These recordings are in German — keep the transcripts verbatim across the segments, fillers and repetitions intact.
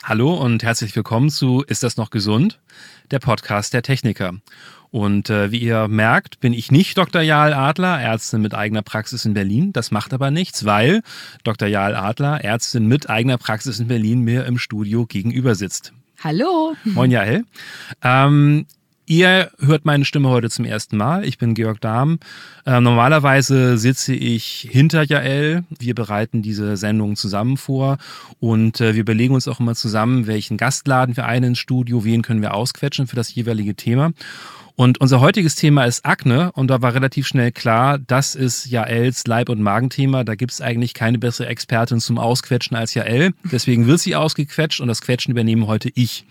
Hallo und herzlich willkommen zu Ist das noch gesund? Der Podcast der Techniker. Und äh, wie ihr merkt, bin ich nicht Doktor Jael Adler, Ärztin mit eigener Praxis in Berlin. Das macht aber nichts, weil Doktor Jael Adler, Ärztin mit eigener Praxis in Berlin, mir im Studio gegenüber sitzt. Hallo. Moin Jael. Ähm, Ihr hört meine Stimme heute zum ersten Mal. Ich bin Georg Dahm. Äh, normalerweise sitze ich hinter Jael. Wir bereiten diese Sendung zusammen vor und äh, wir überlegen uns auch immer zusammen, welchen Gast laden wir ein ins Studio, wen können wir ausquetschen für das jeweilige Thema. Und unser heutiges Thema ist Akne und da war relativ schnell klar, das ist Jaels Leib- und Magenthema. Da gibt es eigentlich keine bessere Expertin zum Ausquetschen als Jael. Deswegen wird sie ausgequetscht und das Quetschen übernehme heute ich.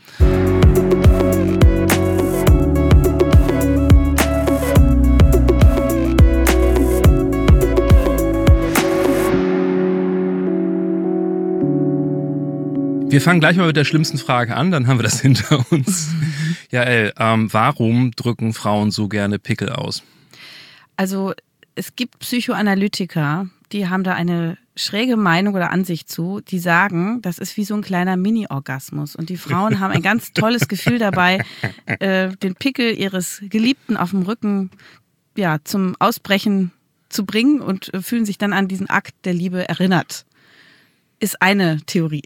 Wir fangen gleich mal mit der schlimmsten Frage an, dann haben wir das hinter uns. Jael, ähm, warum drücken Frauen so gerne Pickel aus? Also es gibt Psychoanalytiker, die haben da eine schräge Meinung oder Ansicht zu, die sagen, das ist wie so ein kleiner Mini-Orgasmus. Und die Frauen haben ein ganz tolles Gefühl dabei, äh, den Pickel ihres Geliebten auf dem Rücken ja, zum Ausbrechen zu bringen und äh, fühlen sich dann an diesen Akt der Liebe erinnert. Ist eine Theorie.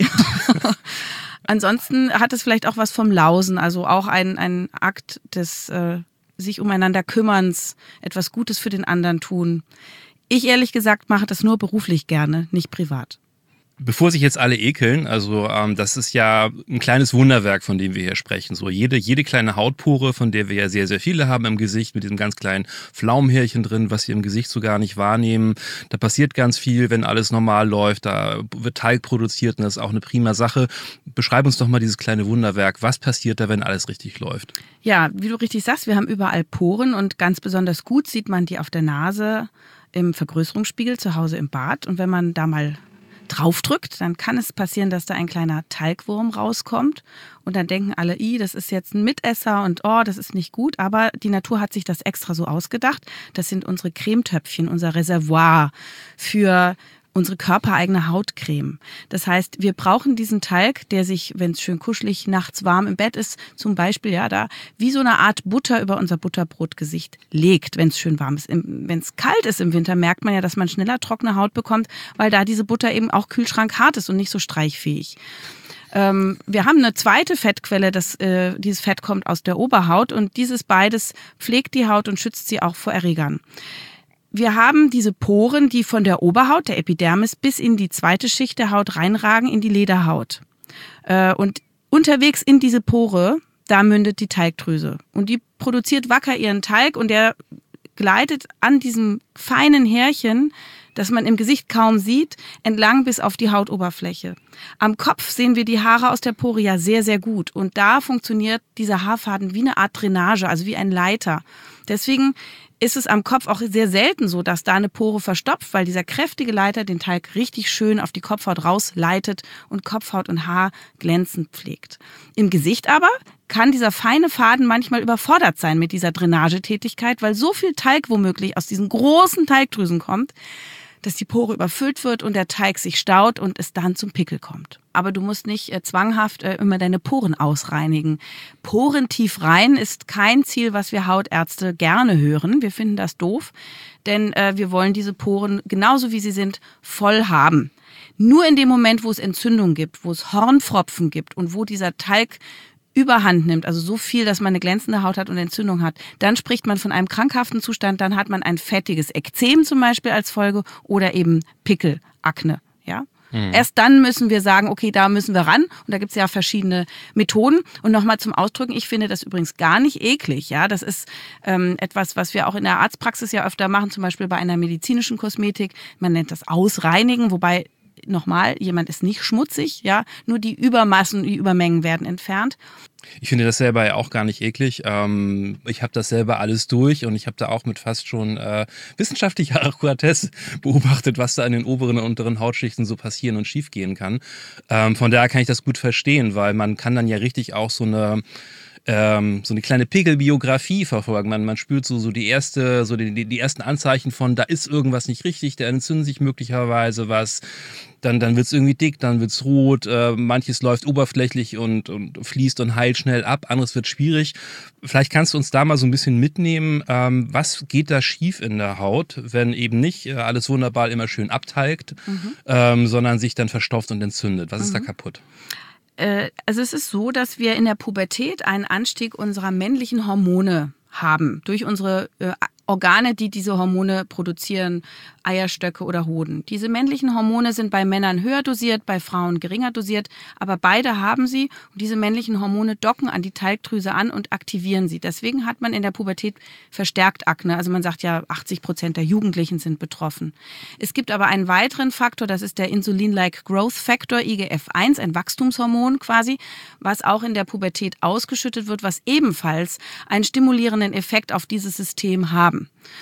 Ansonsten hat es vielleicht auch was vom Lausen, also auch ein, ein Akt des äh, sich umeinander Kümmerns, etwas Gutes für den anderen tun. Ich ehrlich gesagt mache das nur beruflich gerne, nicht privat. Bevor sich jetzt alle ekeln, also ähm, das ist ja ein kleines Wunderwerk, von dem wir hier sprechen. So jede, jede kleine Hautpore, von der wir ja sehr, sehr viele haben im Gesicht, mit diesem ganz kleinen Pflaumenhärchen drin, was wir im Gesicht so gar nicht wahrnehmen. Da passiert ganz viel, wenn alles normal läuft. Da wird Talg produziert und das ist auch eine prima Sache. Beschreib uns doch mal dieses kleine Wunderwerk. Was passiert da, wenn alles richtig läuft? Ja, wie du richtig sagst, wir haben überall Poren und ganz besonders gut sieht man die auf der Nase im Vergrößerungsspiegel zu Hause im Bad. Und wenn man da mal draufdrückt, dann kann es passieren, dass da ein kleiner Talgwurm rauskommt und dann denken alle, i, das ist jetzt ein Mitesser und oh, das ist nicht gut, aber die Natur hat sich das extra so ausgedacht. Das sind unsere Cremetöpfchen, unser Reservoir für unsere körpereigene Hautcreme. Das heißt, wir brauchen diesen Talg, der sich, wenn es schön kuschelig nachts warm im Bett ist, zum Beispiel ja da wie so eine Art Butter über unser Butterbrotgesicht legt, wenn es schön warm ist. Wenn es kalt ist im Winter, merkt man ja, dass man schneller trockene Haut bekommt, weil da diese Butter eben auch kühlschrankhart ist und nicht so streichfähig. Ähm, wir haben eine zweite Fettquelle, das, äh, dieses Fett kommt aus der Oberhaut und dieses beides pflegt die Haut und schützt sie auch vor Erregern. Wir haben diese Poren, die von der Oberhaut, der Epidermis, bis in die zweite Schicht der Haut reinragen, in die Lederhaut. Und unterwegs in diese Pore, da mündet die Talgdrüse. Und die produziert wacker ihren Talg und der gleitet an diesem feinen Härchen, das man im Gesicht kaum sieht, entlang bis auf die Hautoberfläche. Am Kopf sehen wir die Haare aus der Pore ja sehr, sehr gut. Und da funktioniert dieser Haarfaden wie eine Art Drainage, also wie ein Leiter. Deswegen ist es am Kopf auch sehr selten so, dass da eine Pore verstopft, weil dieser kräftige Leiter den Talg richtig schön auf die Kopfhaut rausleitet und Kopfhaut und Haar glänzend pflegt. Im Gesicht aber kann dieser feine Faden manchmal überfordert sein mit dieser Drainagetätigkeit, weil so viel Talg womöglich aus diesen großen Talgdrüsen kommt, dass die Pore überfüllt wird und der Talg sich staut und es dann zum Pickel kommt. Aber du musst nicht äh, zwanghaft äh, immer deine Poren ausreinigen. Poren tief rein ist kein Ziel, was wir Hautärzte gerne hören. Wir finden das doof, denn äh, wir wollen diese Poren genauso wie sie sind voll haben. Nur in dem Moment, wo es Entzündung gibt, wo es Hornfropfen gibt und wo dieser Talg Überhand nimmt, also so viel, dass man eine glänzende Haut hat und Entzündung hat, dann spricht man von einem krankhaften Zustand, dann hat man ein fettiges Ekzem zum Beispiel als Folge oder eben Pickel, Akne, ja. Mhm. Erst dann müssen wir sagen, okay, da müssen wir ran und da gibt es ja verschiedene Methoden und nochmal zum Ausdrücken, ich finde das übrigens gar nicht eklig, ja, das ist ähm, etwas, was wir auch in der Arztpraxis ja öfter machen, zum Beispiel bei einer medizinischen Kosmetik, man nennt das Ausreinigen, wobei nochmal, jemand ist nicht schmutzig, ja, nur die Übermassen, die Übermengen werden entfernt. Ich finde das selber ja auch gar nicht eklig. Ähm, ich habe das selber alles durch und ich habe da auch mit fast schon äh, wissenschaftlicher Akkuratesse beobachtet, was da in den oberen und unteren Hautschichten so passieren und schiefgehen kann. Ähm, von daher kann ich das gut verstehen, weil man kann dann ja richtig auch so eine ähm, so eine kleine Pickelbiografie verfolgen. Man, man spürt so, so die erste, so die, die ersten Anzeichen von, da ist irgendwas nicht richtig, da entzündet sich möglicherweise was. Dann, dann wird es irgendwie dick, dann wird es rot, äh, manches läuft oberflächlich und, und fließt und heilt schnell ab, anderes wird schwierig. Vielleicht kannst du uns da mal so ein bisschen mitnehmen, ähm, was geht da schief in der Haut, wenn eben nicht äh, alles wunderbar immer schön abtalgt, mhm. ähm, sondern sich dann verstopft und entzündet. Was mhm. ist da kaputt? Äh, also es ist so, dass wir in der Pubertät einen Anstieg unserer männlichen Hormone haben, durch unsere äh, Organe, die diese Hormone produzieren, Eierstöcke oder Hoden. Diese männlichen Hormone sind bei Männern höher dosiert, bei Frauen geringer dosiert, aber beide haben sie und diese männlichen Hormone docken an die Talgdrüse an und aktivieren sie. Deswegen hat man in der Pubertät verstärkt Akne. Also man sagt ja, achtzig Prozent der Jugendlichen sind betroffen. Es gibt aber einen weiteren Faktor, das ist der Insulin-like Growth Factor, I G F eins, ein Wachstumshormon quasi, was auch in der Pubertät ausgeschüttet wird, was ebenfalls einen stimulierenden Effekt auf dieses System haben.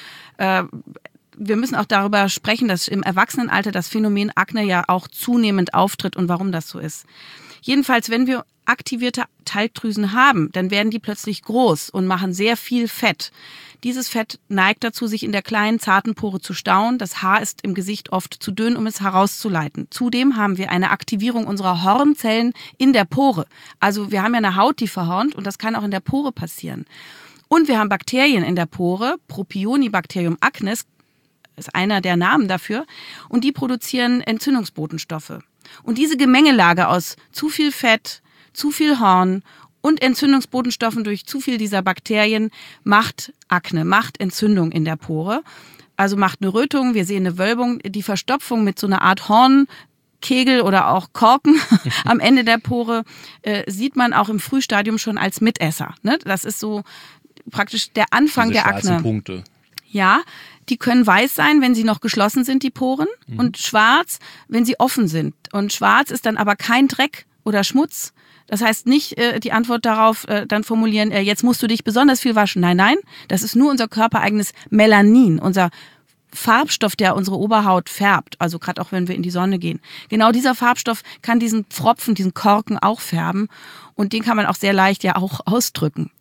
Äh, wir müssen auch darüber sprechen, dass im Erwachsenenalter das Phänomen Akne ja auch zunehmend auftritt und warum das so ist. Jedenfalls, wenn wir aktivierte Talgdrüsen haben, dann werden die plötzlich groß und machen sehr viel Fett. Dieses Fett neigt dazu, sich in der kleinen, zarten Pore zu stauen. Das Haar ist im Gesicht oft zu dünn, um es herauszuleiten. Zudem haben wir eine Aktivierung unserer Hornzellen in der Pore. Also wir haben ja eine Haut, die verhornt und das kann auch in der Pore passieren. Und wir haben Bakterien in der Pore, Propionibacterium acnes, ist einer der Namen dafür, und die produzieren Entzündungsbotenstoffe. Und diese Gemengelage aus zu viel Fett, zu viel Horn und Entzündungsbotenstoffen durch zu viel dieser Bakterien macht Akne, macht Entzündung in der Pore. Also macht eine Rötung, wir sehen eine Wölbung, die Verstopfung mit so einer Art Horn, Kegel oder auch Korken am Ende der Pore äh, sieht man auch im Frühstadium schon als Mitesser. Ne? Das ist so praktisch der Anfang Diese der Akne. Punkte. Ja, die können weiß sein, wenn sie noch geschlossen sind, die Poren, mhm. und schwarz, wenn sie offen sind. Und schwarz ist dann aber kein Dreck oder Schmutz. Das heißt nicht äh, die Antwort darauf äh, dann formulieren, äh, jetzt musst du dich besonders viel waschen. Nein, nein, das ist nur unser körpereigenes Melanin, unser Farbstoff, der unsere Oberhaut färbt, also gerade auch wenn wir in die Sonne gehen. Genau dieser Farbstoff kann diesen Pfropfen, diesen Korken auch färben und den kann man auch sehr leicht ja auch ausdrücken.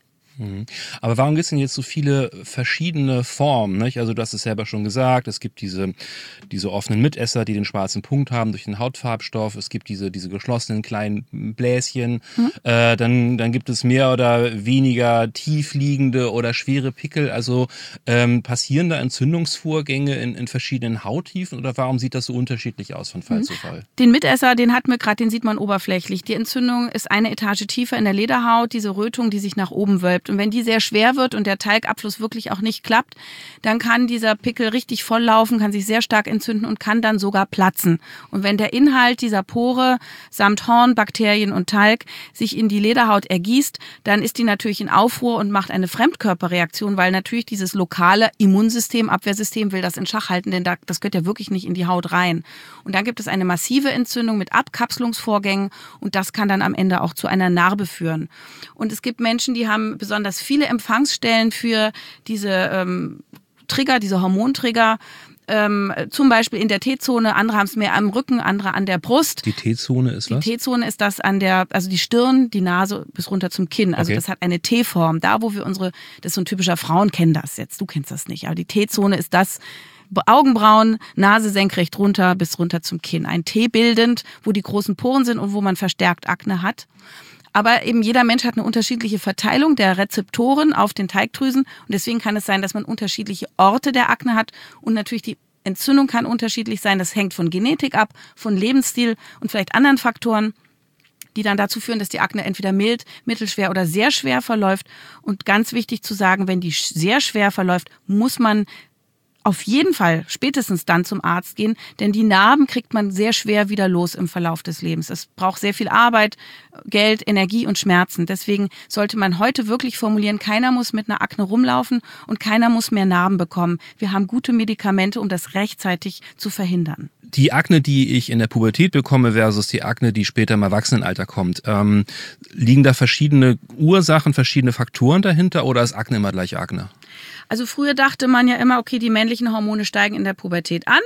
Aber warum gibt es denn jetzt so viele verschiedene Formen? Nicht? Also du hast es selber schon gesagt, es gibt diese, diese offenen Mitesser, die den schwarzen Punkt haben durch den Hautfarbstoff. Es gibt diese, diese geschlossenen kleinen Bläschen. Hm. Äh, dann, dann gibt es mehr oder weniger tiefliegende oder schwere Pickel. Also ähm, passieren da Entzündungsvorgänge in, in verschiedenen Hauttiefen oder warum sieht das so unterschiedlich aus von Fall hm. zu Fall? Den Mitesser, den hatten wir gerade, den sieht man oberflächlich. Die Entzündung ist eine Etage tiefer in der Lederhaut, diese Rötung, die sich nach oben wölbt. Und wenn die sehr schwer wird und der Talgabfluss wirklich auch nicht klappt, dann kann dieser Pickel richtig volllaufen, kann sich sehr stark entzünden und kann dann sogar platzen. Und wenn der Inhalt dieser Pore samt Horn, Bakterien und Talg sich in die Lederhaut ergießt, dann ist die natürlich in Aufruhr und macht eine Fremdkörperreaktion, weil natürlich dieses lokale Immunsystem, Abwehrsystem will das in Schach halten, denn das gehört ja wirklich nicht in die Haut rein. Und dann gibt es eine massive Entzündung mit Abkapselungsvorgängen und das kann dann am Ende auch zu einer Narbe führen. Und es gibt Menschen, die haben besonders viele Empfangsstellen für diese ähm, Trigger, diese Hormontrigger, ähm, zum Beispiel in der T-Zone, andere haben es mehr am Rücken, andere an der Brust. Die T-Zone ist die was? Die T-Zone ist das an der, also die Stirn, die Nase bis runter zum Kinn. Also okay. Das hat eine T-Form. Da, wo wir unsere, das ist so ein typischer, Frauen kennen das jetzt, du kennst das nicht, aber die T-Zone ist das, Augenbrauen, Nase senkrecht runter bis runter zum Kinn. Ein T bildend, wo die großen Poren sind und wo man verstärkt Akne hat. Aber eben jeder Mensch hat eine unterschiedliche Verteilung der Rezeptoren auf den Talgdrüsen und deswegen kann es sein, dass man unterschiedliche Orte der Akne hat und natürlich die Entzündung kann unterschiedlich sein. Das hängt von Genetik ab, von Lebensstil und vielleicht anderen Faktoren, die dann dazu führen, dass die Akne entweder mild, mittelschwer oder sehr schwer verläuft. Und ganz wichtig zu sagen, wenn die sehr schwer verläuft, muss man auf jeden Fall spätestens dann zum Arzt gehen, denn die Narben kriegt man sehr schwer wieder los im Verlauf des Lebens. Es braucht sehr viel Arbeit, Geld, Energie und Schmerzen. Deswegen sollte man heute wirklich formulieren, keiner muss mit einer Akne rumlaufen und keiner muss mehr Narben bekommen. Wir haben gute Medikamente, um das rechtzeitig zu verhindern. Die Akne, die ich in der Pubertät bekomme versus die Akne, die später im Erwachsenenalter kommt, ähm, liegen da verschiedene Ursachen, verschiedene Faktoren dahinter oder ist Akne immer gleich Akne? Also früher dachte man ja immer, okay, die männlichen Hormone steigen in der Pubertät an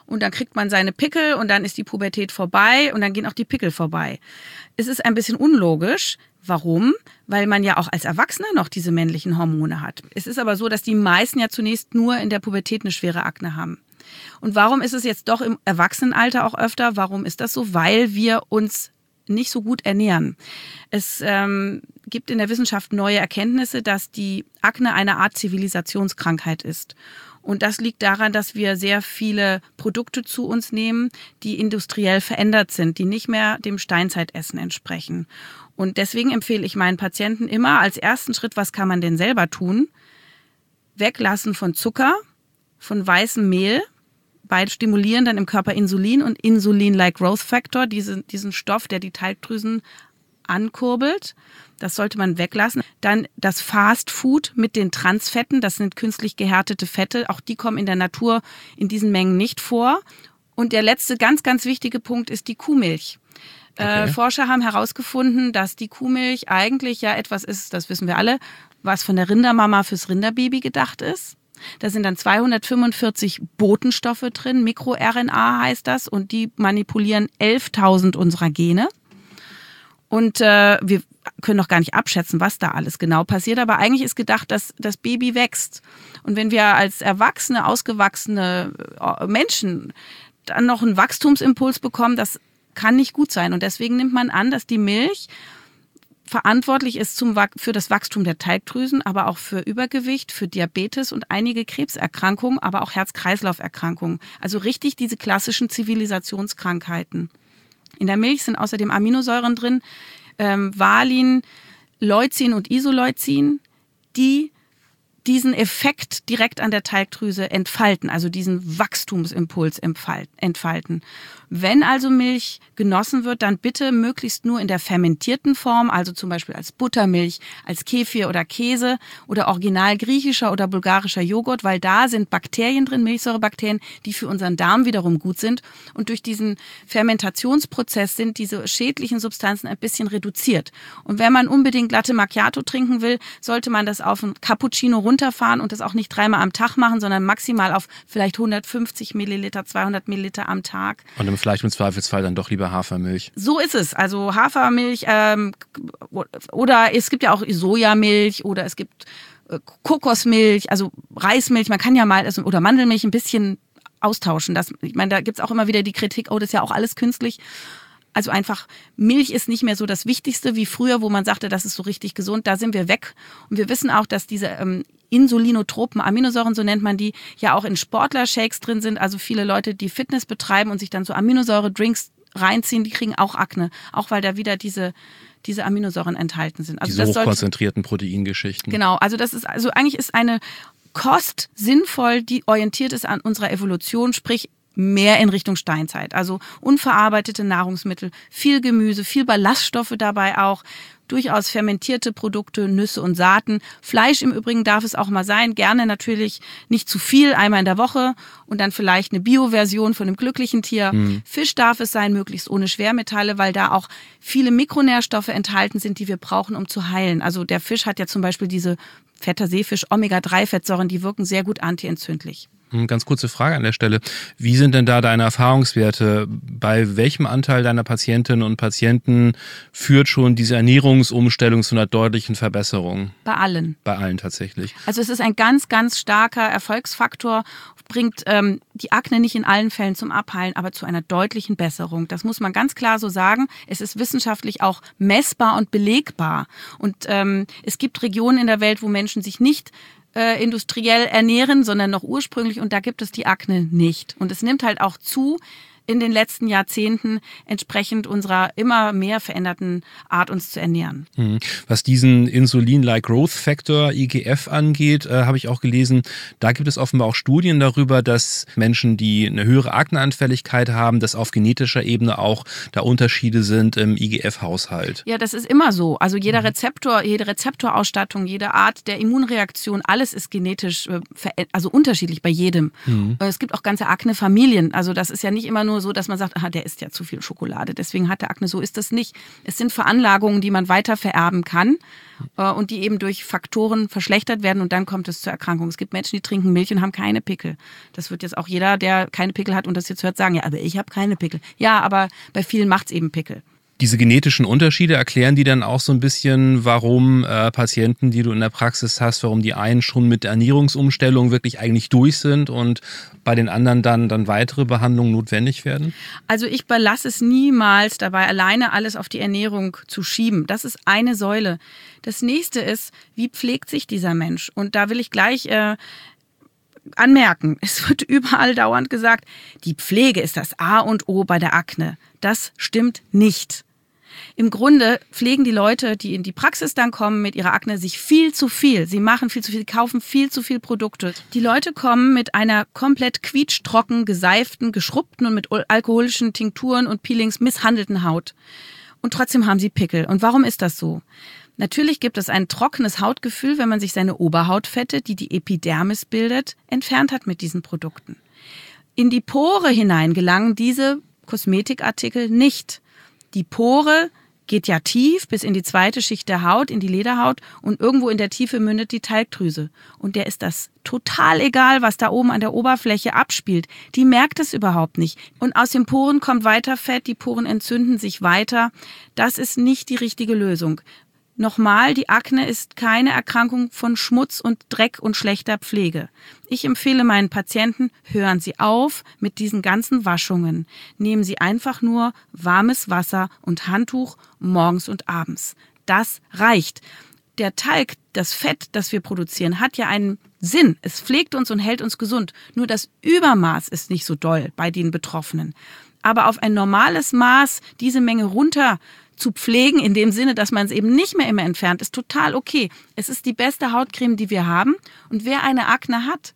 und dann kriegt man seine Pickel und dann ist die Pubertät vorbei und dann gehen auch die Pickel vorbei. Es ist ein bisschen unlogisch. Warum? Weil man ja auch als Erwachsener noch diese männlichen Hormone hat. Es ist aber so, dass die meisten ja zunächst nur in der Pubertät eine schwere Akne haben. Und warum ist es jetzt doch im Erwachsenenalter auch öfter? Warum ist das so? Weil wir uns nicht so gut ernähren. Es ähm, gibt in der Wissenschaft neue Erkenntnisse, dass die Akne eine Art Zivilisationskrankheit ist. Und das liegt daran, dass wir sehr viele Produkte zu uns nehmen, die industriell verändert sind, die nicht mehr dem Steinzeitessen entsprechen. Und deswegen empfehle ich meinen Patienten immer als ersten Schritt, was kann man denn selber tun? Weglassen von Zucker, von weißem Mehl. Beide stimulieren dann im Körper Insulin und Insulin-like Growth Factor, diesen, diesen Stoff, der die Talgdrüsen ankurbelt. Das sollte man weglassen. Dann das Fast Food mit den Transfetten, das sind künstlich gehärtete Fette. Auch die kommen in der Natur in diesen Mengen nicht vor. Und der letzte ganz, ganz wichtige Punkt ist die Kuhmilch. Okay. Äh, Forscher haben herausgefunden, dass die Kuhmilch eigentlich ja etwas ist, das wissen wir alle, was von der Rindermama fürs Rinderbaby gedacht ist. Da sind dann zweihundertfünfundvierzig Botenstoffe drin, MikroRNA heißt das, und die manipulieren elftausend unserer Gene. Und äh, wir können noch gar nicht abschätzen, was da alles genau passiert, aber eigentlich ist gedacht, dass das Baby wächst. Und wenn wir als erwachsene, ausgewachsene Menschen dann noch einen Wachstumsimpuls bekommen, das kann nicht gut sein. Und deswegen nimmt man an, dass die Milch verantwortlich ist zum, für das Wachstum der Talgdrüsen, aber auch für Übergewicht, für Diabetes und einige Krebserkrankungen, aber auch Herz-Kreislauf-Erkrankungen. Also richtig diese klassischen Zivilisationskrankheiten. In der Milch sind außerdem Aminosäuren drin, ähm, Valin, Leucin und Isoleucin, die diesen Effekt direkt an der Talgdrüse entfalten, also diesen Wachstumsimpuls entfalten. Wenn also Milch genossen wird, dann bitte möglichst nur in der fermentierten Form, also zum Beispiel als Buttermilch, als Kefir oder Käse oder original griechischer oder bulgarischer Joghurt, weil da sind Bakterien drin, Milchsäurebakterien, die für unseren Darm wiederum gut sind. Und durch diesen Fermentationsprozess sind diese schädlichen Substanzen ein bisschen reduziert. Und wenn man unbedingt Latte Macchiato trinken will, sollte man das auf ein Cappuccino runterfahren und das auch nicht dreimal am Tag machen, sondern maximal auf vielleicht hundertfünfzig Milliliter, zweihundert Milliliter am Tag. Und vielleicht im Zweifelsfall dann doch lieber Hafermilch. So ist es. Also Hafermilch ähm, oder es gibt ja auch Sojamilch oder es gibt äh, Kokosmilch, also Reismilch. Man kann ja mal, also, oder Mandelmilch ein bisschen austauschen. Das, ich meine, da gibt es auch immer wieder die Kritik, oh, das ist ja auch alles künstlich. Also einfach, Milch ist nicht mehr so das Wichtigste wie früher, wo man sagte, das ist so richtig gesund. Da sind wir weg. Und wir wissen auch, dass diese ähm, insulinotropen Aminosäuren, so nennt man die, ja auch in Sportler-Shakes drin sind. Also viele Leute, die Fitness betreiben und sich dann so Aminosäure-Drinks reinziehen, die kriegen auch Akne. Auch weil da wieder diese, diese Aminosäuren enthalten sind. Also diese das hochkonzentrierten Proteingeschichten. Genau, also das ist, also eigentlich ist eine Kost sinnvoll, die orientiert ist an unserer Evolution, sprich mehr in Richtung Steinzeit. Also unverarbeitete Nahrungsmittel, viel Gemüse, viel Ballaststoffe dabei auch, durchaus fermentierte Produkte, Nüsse und Saaten. Fleisch im Übrigen darf es auch mal sein, gerne natürlich nicht zu viel, einmal in der Woche und dann vielleicht eine Bio-Version von einem glücklichen Tier. Mhm. Fisch darf es sein, möglichst ohne Schwermetalle, weil da auch viele Mikronährstoffe enthalten sind, die wir brauchen, um zu heilen. Also der Fisch hat ja zum Beispiel diese fetter Seefisch, Omega drei Fettsäuren, die wirken sehr gut antientzündlich. Ganz kurze Frage an der Stelle. Wie sind denn da deine Erfahrungswerte? Bei welchem Anteil deiner Patientinnen und Patienten führt schon diese Ernährungsumstellung zu einer deutlichen Verbesserung? Bei allen. Bei allen tatsächlich. Also es ist ein ganz, ganz starker Erfolgsfaktor, bringt ähm, die Akne nicht in allen Fällen zum Abheilen, aber zu einer deutlichen Besserung. Das muss man ganz klar so sagen. Es ist wissenschaftlich auch messbar und belegbar. Und ähm, es gibt Regionen in der Welt, wo Menschen sich nicht Äh, industriell ernähren, sondern noch ursprünglich, und da gibt es die Akne nicht. Und es nimmt halt auch zu in den letzten Jahrzehnten entsprechend unserer immer mehr veränderten Art, uns zu ernähren. Was diesen Insulin-like Growth Factor, I G F, angeht, äh, habe ich auch gelesen, da gibt es offenbar auch Studien darüber, dass Menschen, die eine höhere Akneanfälligkeit haben, dass auf genetischer Ebene auch da Unterschiede sind im I G F-Haushalt. Ja, das ist immer so. Also jeder Rezeptor, jede Rezeptorausstattung, jede Art der Immunreaktion, alles ist genetisch, äh, also unterschiedlich bei jedem. Mhm. Es gibt auch ganze Akne-Familien. Also das ist ja nicht immer nur nur so, dass man sagt, aha, der isst ja zu viel Schokolade, deswegen hat er Akne. So ist das nicht. Es sind Veranlagungen, die man weiter vererben kann äh, und die eben durch Faktoren verschlechtert werden und dann kommt es zur Erkrankung. Es gibt Menschen, die trinken Milch und haben keine Pickel. Das wird jetzt auch jeder, der keine Pickel hat und das jetzt hört, sagen, ja, aber ich habe keine Pickel. Ja, aber bei vielen macht es eben Pickel. Diese genetischen Unterschiede, erklären die dann auch so ein bisschen, warum äh, Patienten, die du in der Praxis hast, warum die einen schon mit der Ernährungsumstellung wirklich eigentlich durch sind und bei den anderen dann, dann weitere Behandlungen notwendig werden? Also ich belasse es niemals dabei, alleine alles auf die Ernährung zu schieben. Das ist eine Säule. Das nächste ist, wie pflegt sich dieser Mensch? Und da will ich gleich äh, anmerken, es wird überall dauernd gesagt, die Pflege ist das A und O bei der Akne. Das stimmt nicht. Im Grunde pflegen die Leute, die in die Praxis dann kommen mit ihrer Akne, sich viel zu viel. Sie machen viel zu viel, kaufen viel zu viel Produkte. Die Leute kommen mit einer komplett quietschtrocken, geseiften, geschrubbten und mit alkoholischen Tinkturen und Peelings misshandelten Haut. Und trotzdem haben sie Pickel. Und warum ist das so? Natürlich gibt es ein trockenes Hautgefühl, wenn man sich seine Oberhautfette, die die Epidermis bildet, entfernt hat mit diesen Produkten. In die Pore hinein gelangen diese Kosmetikartikel nicht. Die Pore geht ja tief bis in die zweite Schicht der Haut, in die Lederhaut und irgendwo in der Tiefe mündet die Talgdrüse. Und der ist das total egal, was da oben an der Oberfläche abspielt. Die merkt es überhaupt nicht. Und aus den Poren kommt weiter Fett, die Poren entzünden sich weiter. Das ist nicht die richtige Lösung. Nochmal, die Akne ist keine Erkrankung von Schmutz und Dreck und schlechter Pflege. Ich empfehle meinen Patienten, hören Sie auf mit diesen ganzen Waschungen. Nehmen Sie einfach nur warmes Wasser und Handtuch morgens und abends. Das reicht. Der Talg, das Fett, das wir produzieren, hat ja einen Sinn. Es pflegt uns und hält uns gesund. Nur das Übermaß ist nicht so doll bei den Betroffenen. Aber auf ein normales Maß diese Menge runter zu pflegen, in dem Sinne, dass man es eben nicht mehr immer entfernt, ist total okay. Es ist die beste Hautcreme, die wir haben. Und wer eine Akne hat,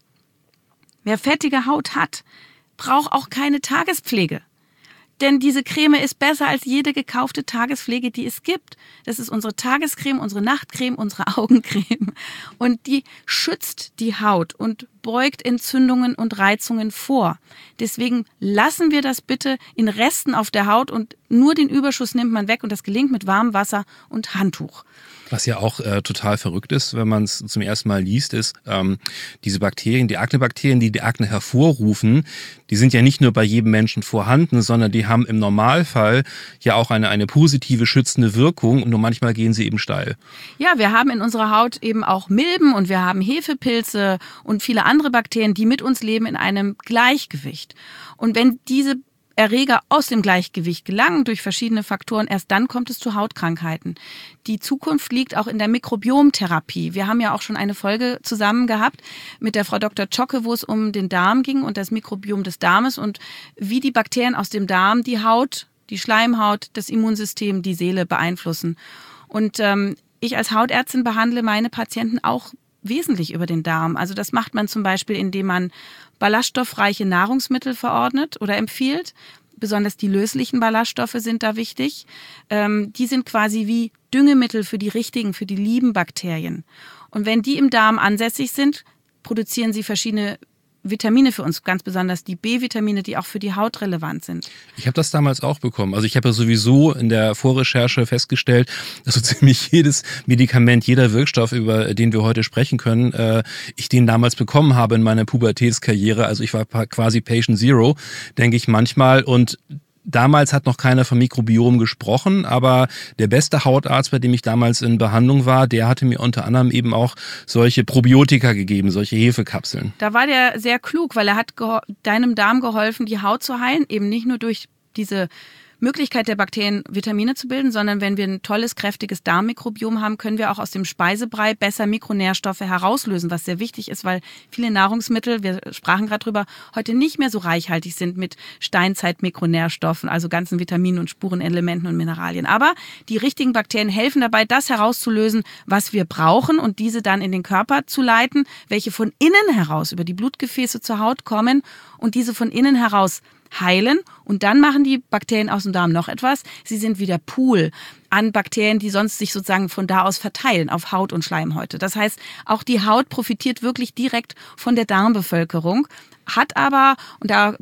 wer fettige Haut hat, braucht auch keine Tagespflege. Denn diese Creme ist besser als jede gekaufte Tagespflege, die es gibt. Das ist unsere Tagescreme, unsere Nachtcreme, unsere Augencreme. Und die schützt die Haut und beugt Entzündungen und Reizungen vor. Deswegen lassen wir das bitte in Resten auf der Haut und nur den Überschuss nimmt man weg und das gelingt mit warmem Wasser und Handtuch. Was ja auch äh, total verrückt ist, wenn man es zum ersten Mal liest, ist, ähm, diese Bakterien, die Aknebakterien, die die Akne hervorrufen, die sind ja nicht nur bei jedem Menschen vorhanden, sondern die haben im Normalfall ja auch eine, eine positive schützende Wirkung und nur manchmal gehen sie eben steil. Ja, wir haben in unserer Haut eben auch Milben und wir haben Hefepilze und viele andere Bakterien, die mit uns leben in einem Gleichgewicht. Und wenn diese Erreger aus dem Gleichgewicht gelangen durch verschiedene Faktoren, erst dann kommt es zu Hautkrankheiten. Die Zukunft liegt auch in der Mikrobiomtherapie. Wir haben ja auch schon eine Folge zusammen gehabt mit der Frau Doktor Zschocke, wo es um den Darm ging und das Mikrobiom des Darmes und wie die Bakterien aus dem Darm die Haut, die Schleimhaut, das Immunsystem, die Seele beeinflussen. Und ähm, ich als Hautärztin behandle meine Patienten auch wesentlich über den Darm. Also das macht man zum Beispiel, indem man ballaststoffreiche Nahrungsmittel verordnet oder empfiehlt. Besonders die löslichen Ballaststoffe sind da wichtig. Ähm, die sind quasi wie Düngemittel für die richtigen, für die lieben Bakterien. Und wenn die im Darm ansässig sind, produzieren sie verschiedene Vitamine für uns, ganz besonders die B-Vitamine, die auch für die Haut relevant sind. Ich habe das damals auch bekommen. Also ich habe ja sowieso in der Vorrecherche festgestellt, dass so ziemlich jedes Medikament, jeder Wirkstoff, über den wir heute sprechen können, äh, ich den damals bekommen habe in meiner Pubertätskarriere. Also ich war quasi Patient Zero, denke ich manchmal. Und damals hat noch keiner vom Mikrobiom gesprochen, aber der beste Hautarzt, bei dem ich damals in Behandlung war, der hatte mir unter anderem eben auch solche Probiotika gegeben, solche Hefekapseln. Da war der sehr klug, weil er hat deinem Darm geholfen, die Haut zu heilen, eben nicht nur durch diese Möglichkeit der Bakterien, Vitamine zu bilden, sondern wenn wir ein tolles, kräftiges Darmmikrobiom haben, können wir auch aus dem Speisebrei besser Mikronährstoffe herauslösen, was sehr wichtig ist, weil viele Nahrungsmittel, wir sprachen gerade drüber, heute nicht mehr so reichhaltig sind mit Steinzeit-Mikronährstoffen, also ganzen Vitaminen und Spurenelementen und Mineralien. Aber die richtigen Bakterien helfen dabei, das herauszulösen, was wir brauchen und diese dann in den Körper zu leiten, welche von innen heraus über die Blutgefäße zur Haut kommen und diese von innen heraus heilen und dann machen die Bakterien aus dem Darm noch etwas. Sie sind wie der Pool an Bakterien, die sonst sich sozusagen von da aus verteilen auf Haut und Schleimhäute. Das heißt, auch die Haut profitiert wirklich direkt von der Darmbevölkerung, hat aber, und da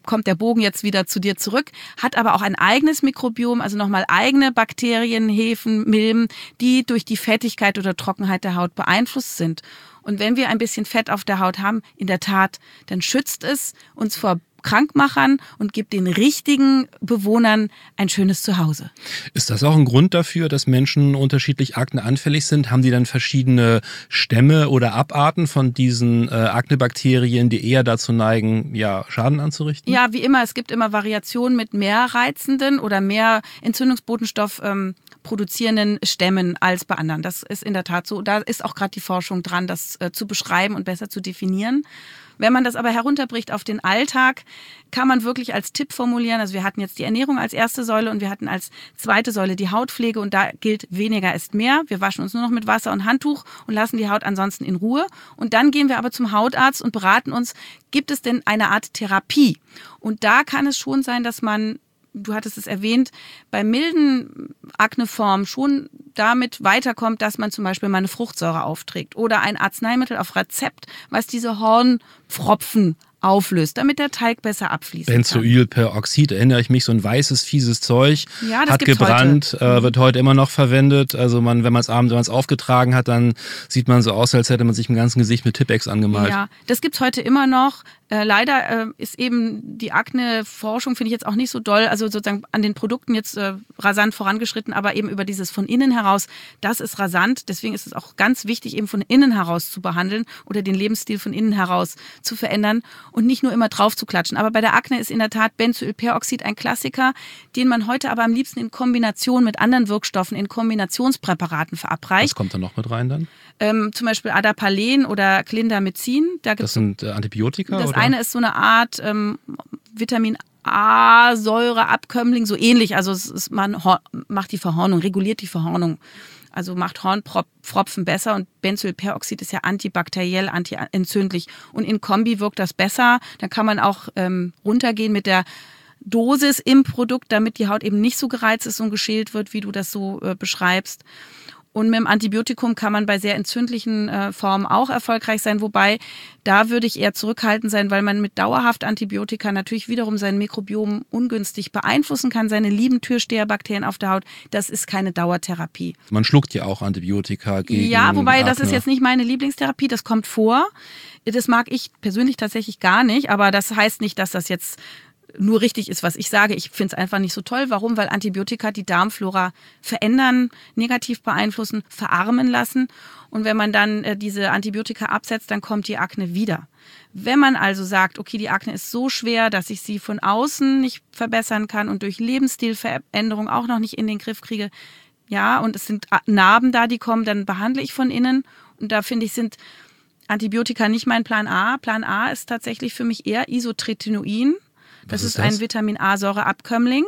kommt der Bogen jetzt wieder zu dir zurück, hat aber auch ein eigenes Mikrobiom, also nochmal eigene Bakterien, Hefen, Milben, die durch die Fettigkeit oder Trockenheit der Haut beeinflusst sind. Und wenn wir ein bisschen Fett auf der Haut haben, in der Tat, dann schützt es uns vor Krankmachern und gibt den richtigen Bewohnern ein schönes Zuhause. Ist das auch ein Grund dafür, dass Menschen unterschiedlich akneanfällig sind? Haben die dann verschiedene Stämme oder Abarten von diesen äh, Aknebakterien, die eher dazu neigen, ja, Schaden anzurichten? Ja, wie immer, es gibt immer Variationen mit mehr reizenden oder mehr Entzündungsbotenstoff ähm, produzierenden Stämmen als bei anderen. Das ist in der Tat so. Da ist auch gerade die Forschung dran, das äh, zu beschreiben und besser zu definieren. Wenn man das aber herunterbricht auf den Alltag, kann man wirklich als Tipp formulieren, also wir hatten jetzt die Ernährung als erste Säule und wir hatten als zweite Säule die Hautpflege und da gilt, weniger ist mehr. Wir waschen uns nur noch mit Wasser und Handtuch und lassen die Haut ansonsten in Ruhe. Und dann gehen wir aber zum Hautarzt und beraten uns, gibt es denn eine Art Therapie? Und da kann es schon sein, dass man, du hattest es erwähnt, bei milden Akneformen schon damit weiterkommt, dass man zum Beispiel mal eine Fruchtsäure aufträgt oder ein Arzneimittel auf Rezept, was diese Hornpfropfen auflöst, damit der Teig besser abfließen kann. Benzoylperoxid, erinnere ich mich, so ein weißes, fieses Zeug, ja, das hat gebrannt, heute. Äh, wird heute immer noch verwendet. Also man, wenn man es abends, wenn man es aufgetragen hat, dann sieht man so aus, als hätte man sich im ganzen Gesicht mit Tippex angemalt. Ja, das gibt's heute immer noch. Äh, leider äh, ist eben die Akne-Forschung, finde ich jetzt auch nicht so doll, also sozusagen an den Produkten jetzt äh, rasant vorangeschritten, aber eben über dieses von innen heraus, das ist rasant. Deswegen ist es auch ganz wichtig, eben von innen heraus zu behandeln oder den Lebensstil von innen heraus zu verändern und nicht nur immer drauf zu klatschen. Aber bei der Akne ist in der Tat Benzoylperoxid ein Klassiker, den man heute aber am liebsten in Kombination mit anderen Wirkstoffen, in Kombinationspräparaten verabreicht. Was kommt da noch mit rein dann? Ähm, zum Beispiel Adapalen oder Clindamycin. Da gibt's das sind äh, Antibiotika? Das oder? eine ist so eine Art ähm, Vitamin A-Säure-Abkömmling, so ähnlich. Also es ist, man macht die Verhornung, reguliert die Verhornung. Also macht Hornpfropfen besser und Benzoylperoxid ist ja antibakteriell, antientzündlich. Und in Kombi wirkt das besser. Dann kann man auch ähm, runtergehen mit der Dosis im Produkt, damit die Haut eben nicht so gereizt ist und geschält wird, wie du das so äh, beschreibst. Und mit dem Antibiotikum kann man bei sehr entzündlichen äh, Formen auch erfolgreich sein, wobei da würde ich eher zurückhaltend sein, weil man mit dauerhaft Antibiotika natürlich wiederum sein Mikrobiom ungünstig beeinflussen kann, seine lieben Türsteherbakterien auf der Haut. Das ist keine Dauertherapie. Man schluckt ja auch Antibiotika gegen Ja, wobei Akne. Das ist jetzt nicht meine Lieblingstherapie, das kommt vor. Das mag ich persönlich tatsächlich gar nicht, aber das heißt nicht, dass das jetzt nur richtig ist, was ich sage. Ich finde es einfach nicht so toll. Warum? Weil Antibiotika die Darmflora verändern, negativ beeinflussen, verarmen lassen. Und wenn man dann äh, diese Antibiotika absetzt, dann kommt die Akne wieder. Wenn man also sagt, okay, die Akne ist so schwer, dass ich sie von außen nicht verbessern kann und durch Lebensstilveränderung auch noch nicht in den Griff kriege, ja, und es sind Narben da, die kommen, dann behandle ich von innen. Und da finde ich, sind Antibiotika nicht mein Plan A. Plan A ist tatsächlich für mich eher Isotretinoin. Das ist, ist das? Ein Vitamin-A-Säure-Abkömmling.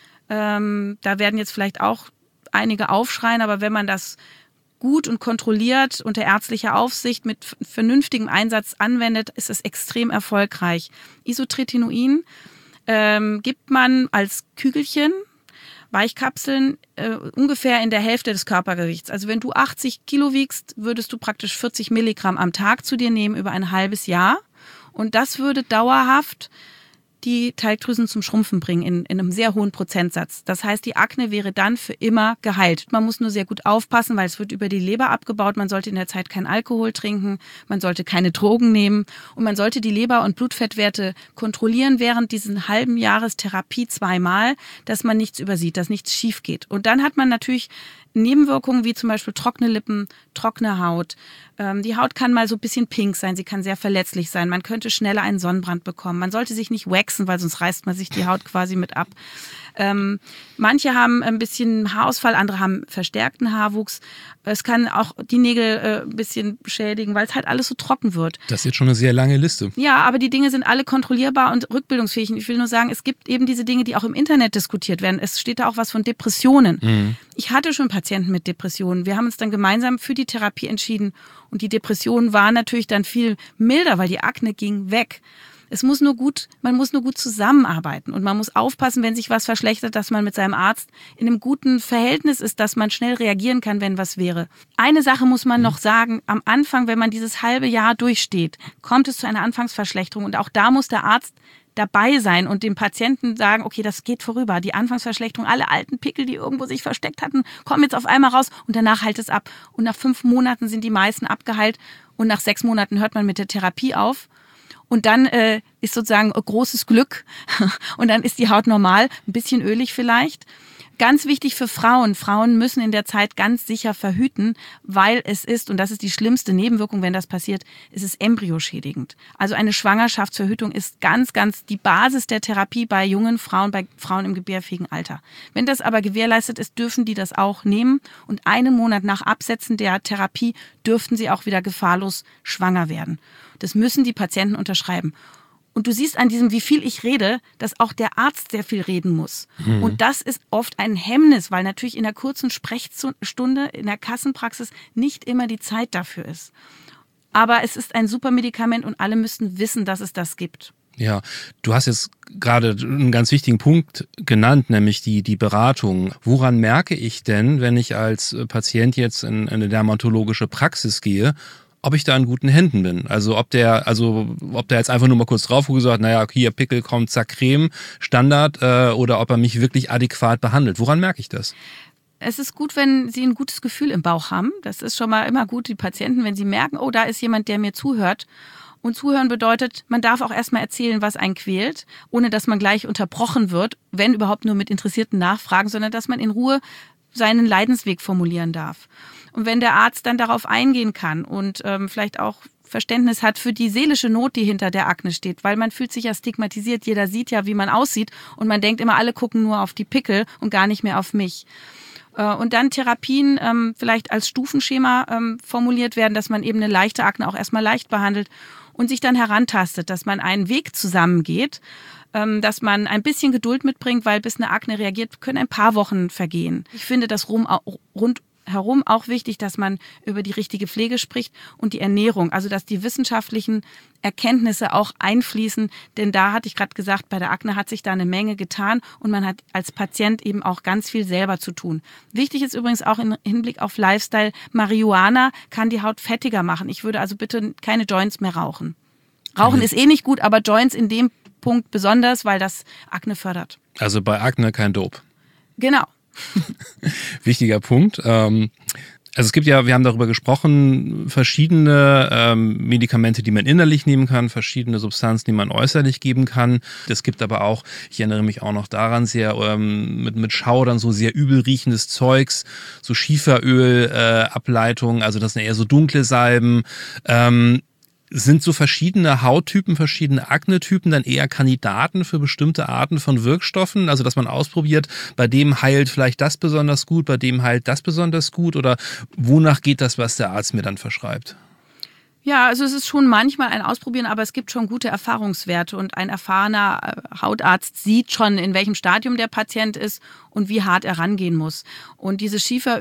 Ähm, da werden jetzt vielleicht auch einige aufschreien, aber wenn man das gut und kontrolliert unter ärztlicher Aufsicht mit vernünftigem Einsatz anwendet, ist es extrem erfolgreich. Isotretinoin ähm, gibt man als Kügelchen, Weichkapseln, äh, ungefähr in der Hälfte des Körpergewichts. Also wenn du achtzig Kilo wiegst, würdest du praktisch vierzig Milligramm am Tag zu dir nehmen über ein halbes Jahr. Und das würde dauerhaft die Teigdrüsen zum Schrumpfen bringen in, in einem sehr hohen Prozentsatz. Das heißt, die Akne wäre dann für immer geheilt. Man muss nur sehr gut aufpassen, weil es wird über die Leber abgebaut. Man sollte in der Zeit keinen Alkohol trinken, man sollte keine Drogen nehmen und man sollte die Leber- und Blutfettwerte kontrollieren während diesen halben Jahres Therapie zweimal, dass man nichts übersieht, dass nichts schief geht. Und dann hat man natürlich Nebenwirkungen wie zum Beispiel trockene Lippen, trockene Haut. Ähm, die Haut kann mal so ein bisschen pink sein, sie kann sehr verletzlich sein. Man könnte schneller einen Sonnenbrand bekommen. Man sollte sich nicht waxen, weil sonst reißt man sich die Haut quasi mit ab. Ähm, manche haben ein bisschen Haarausfall, andere haben verstärkten Haarwuchs. Es kann auch die Nägel äh, ein bisschen schädigen, weil es halt alles so trocken wird. Das ist jetzt schon eine sehr lange Liste. Ja, aber die Dinge sind alle kontrollierbar und rückbildungsfähig. Ich will nur sagen, es gibt eben diese Dinge, die auch im Internet diskutiert werden. Es steht da auch was von Depressionen. Mhm. Ich hatte schon Patienten mit Depressionen. Wir haben uns dann gemeinsam für die Therapie entschieden. Und die Depression war natürlich dann viel milder, weil die Akne ging weg. Es muss nur gut, man muss nur gut zusammenarbeiten und man muss aufpassen, wenn sich was verschlechtert, dass man mit seinem Arzt in einem guten Verhältnis ist, dass man schnell reagieren kann, wenn was wäre. Eine Sache muss man noch sagen, am Anfang, wenn man dieses halbe Jahr durchsteht, kommt es zu einer Anfangsverschlechterung und auch da muss der Arzt dabei sein und dem Patienten sagen, okay, das geht vorüber. Die Anfangsverschlechterung, alle alten Pickel, die irgendwo sich versteckt hatten, kommen jetzt auf einmal raus und danach heilt es ab. Und nach fünf Monaten sind die meisten abgeheilt und nach sechs Monaten hört man mit der Therapie auf. Und dann äh, ist sozusagen großes Glück und dann ist die Haut normal, ein bisschen ölig vielleicht. Ganz wichtig für Frauen. Frauen müssen in der Zeit ganz sicher verhüten, weil es ist, und das ist die schlimmste Nebenwirkung, wenn das passiert, es ist embryoschädigend. Also eine Schwangerschaftsverhütung ist ganz, ganz die Basis der Therapie bei jungen Frauen, bei Frauen im gebärfähigen Alter. Wenn das aber gewährleistet ist, dürfen die das auch nehmen und einen Monat nach Absetzen der Therapie dürften sie auch wieder gefahrlos schwanger werden. Das müssen die Patienten unterschreiben. Und du siehst an diesem, wie viel ich rede, dass auch der Arzt sehr viel reden muss. Mhm. Und das ist oft ein Hemmnis, weil natürlich in der kurzen Sprechstunde in der Kassenpraxis nicht immer die Zeit dafür ist. Aber es ist ein super Medikament und alle müssen wissen, dass es das gibt. Ja, du hast jetzt gerade einen ganz wichtigen Punkt genannt, nämlich die, die Beratung. Woran merke ich denn, wenn ich als Patient jetzt in eine dermatologische Praxis gehe, ob ich da in guten Händen bin? Also ob der, also ob der jetzt einfach nur mal kurz drauf gesagt, naja, hier Pickel kommt, zack, Creme, Standard, äh, oder ob er mich wirklich adäquat behandelt. Woran merke ich das? Es ist gut, wenn Sie ein gutes Gefühl im Bauch haben. Das ist schon mal immer gut, die Patienten, wenn sie merken, oh, da ist jemand, der mir zuhört. Und zuhören bedeutet, man darf auch erstmal erzählen, was einen quält, ohne dass man gleich unterbrochen wird, wenn überhaupt nur mit interessierten Nachfragen, sondern dass man in Ruhe seinen Leidensweg formulieren darf. Und wenn der Arzt dann darauf eingehen kann und ähm, vielleicht auch Verständnis hat für die seelische Not, die hinter der Akne steht, weil man fühlt sich ja stigmatisiert, jeder sieht ja, wie man aussieht und man denkt immer, alle gucken nur auf die Pickel und gar nicht mehr auf mich. Äh, und dann Therapien ähm, vielleicht als Stufenschema ähm, formuliert werden, dass man eben eine leichte Akne auch erstmal leicht behandelt und sich dann herantastet, dass man einen Weg zusammengeht, ähm, dass man ein bisschen Geduld mitbringt, weil bis eine Akne reagiert, können ein paar Wochen vergehen. Ich finde das rum, rund herum auch wichtig, dass man über die richtige Pflege spricht und die Ernährung, also dass die wissenschaftlichen Erkenntnisse auch einfließen, denn da hatte ich gerade gesagt, bei der Akne hat sich da eine Menge getan und man hat als Patient eben auch ganz viel selber zu tun. Wichtig ist übrigens auch im Hinblick auf Lifestyle, Marihuana kann die Haut fettiger machen. Ich würde also bitte keine Joints mehr rauchen. Rauchen mhm. ist eh nicht gut, aber Joints in dem Punkt besonders, weil das Akne fördert. Also bei Akne kein Dope. Genau. Wichtiger Punkt. Ähm, also es gibt ja, wir haben darüber gesprochen, verschiedene ähm, Medikamente, die man innerlich nehmen kann, verschiedene Substanzen, die man äußerlich geben kann. Es gibt aber auch, ich erinnere mich auch noch daran, sehr ähm, mit, mit Schaudern so sehr übel riechendes Zeugs, so Schieferöl, äh, Ableitungen, also das sind eher so dunkle Salben. Ähm, Sind so verschiedene Hauttypen, verschiedene Aknetypen dann eher Kandidaten für bestimmte Arten von Wirkstoffen? Also dass man ausprobiert, bei dem heilt vielleicht das besonders gut, bei dem heilt das besonders gut? Oder wonach geht das, was der Arzt mir dann verschreibt? Ja, also es ist schon manchmal ein Ausprobieren, aber es gibt schon gute Erfahrungswerte und ein erfahrener Hautarzt sieht schon, in welchem Stadium der Patient ist und wie hart er rangehen muss. Und diese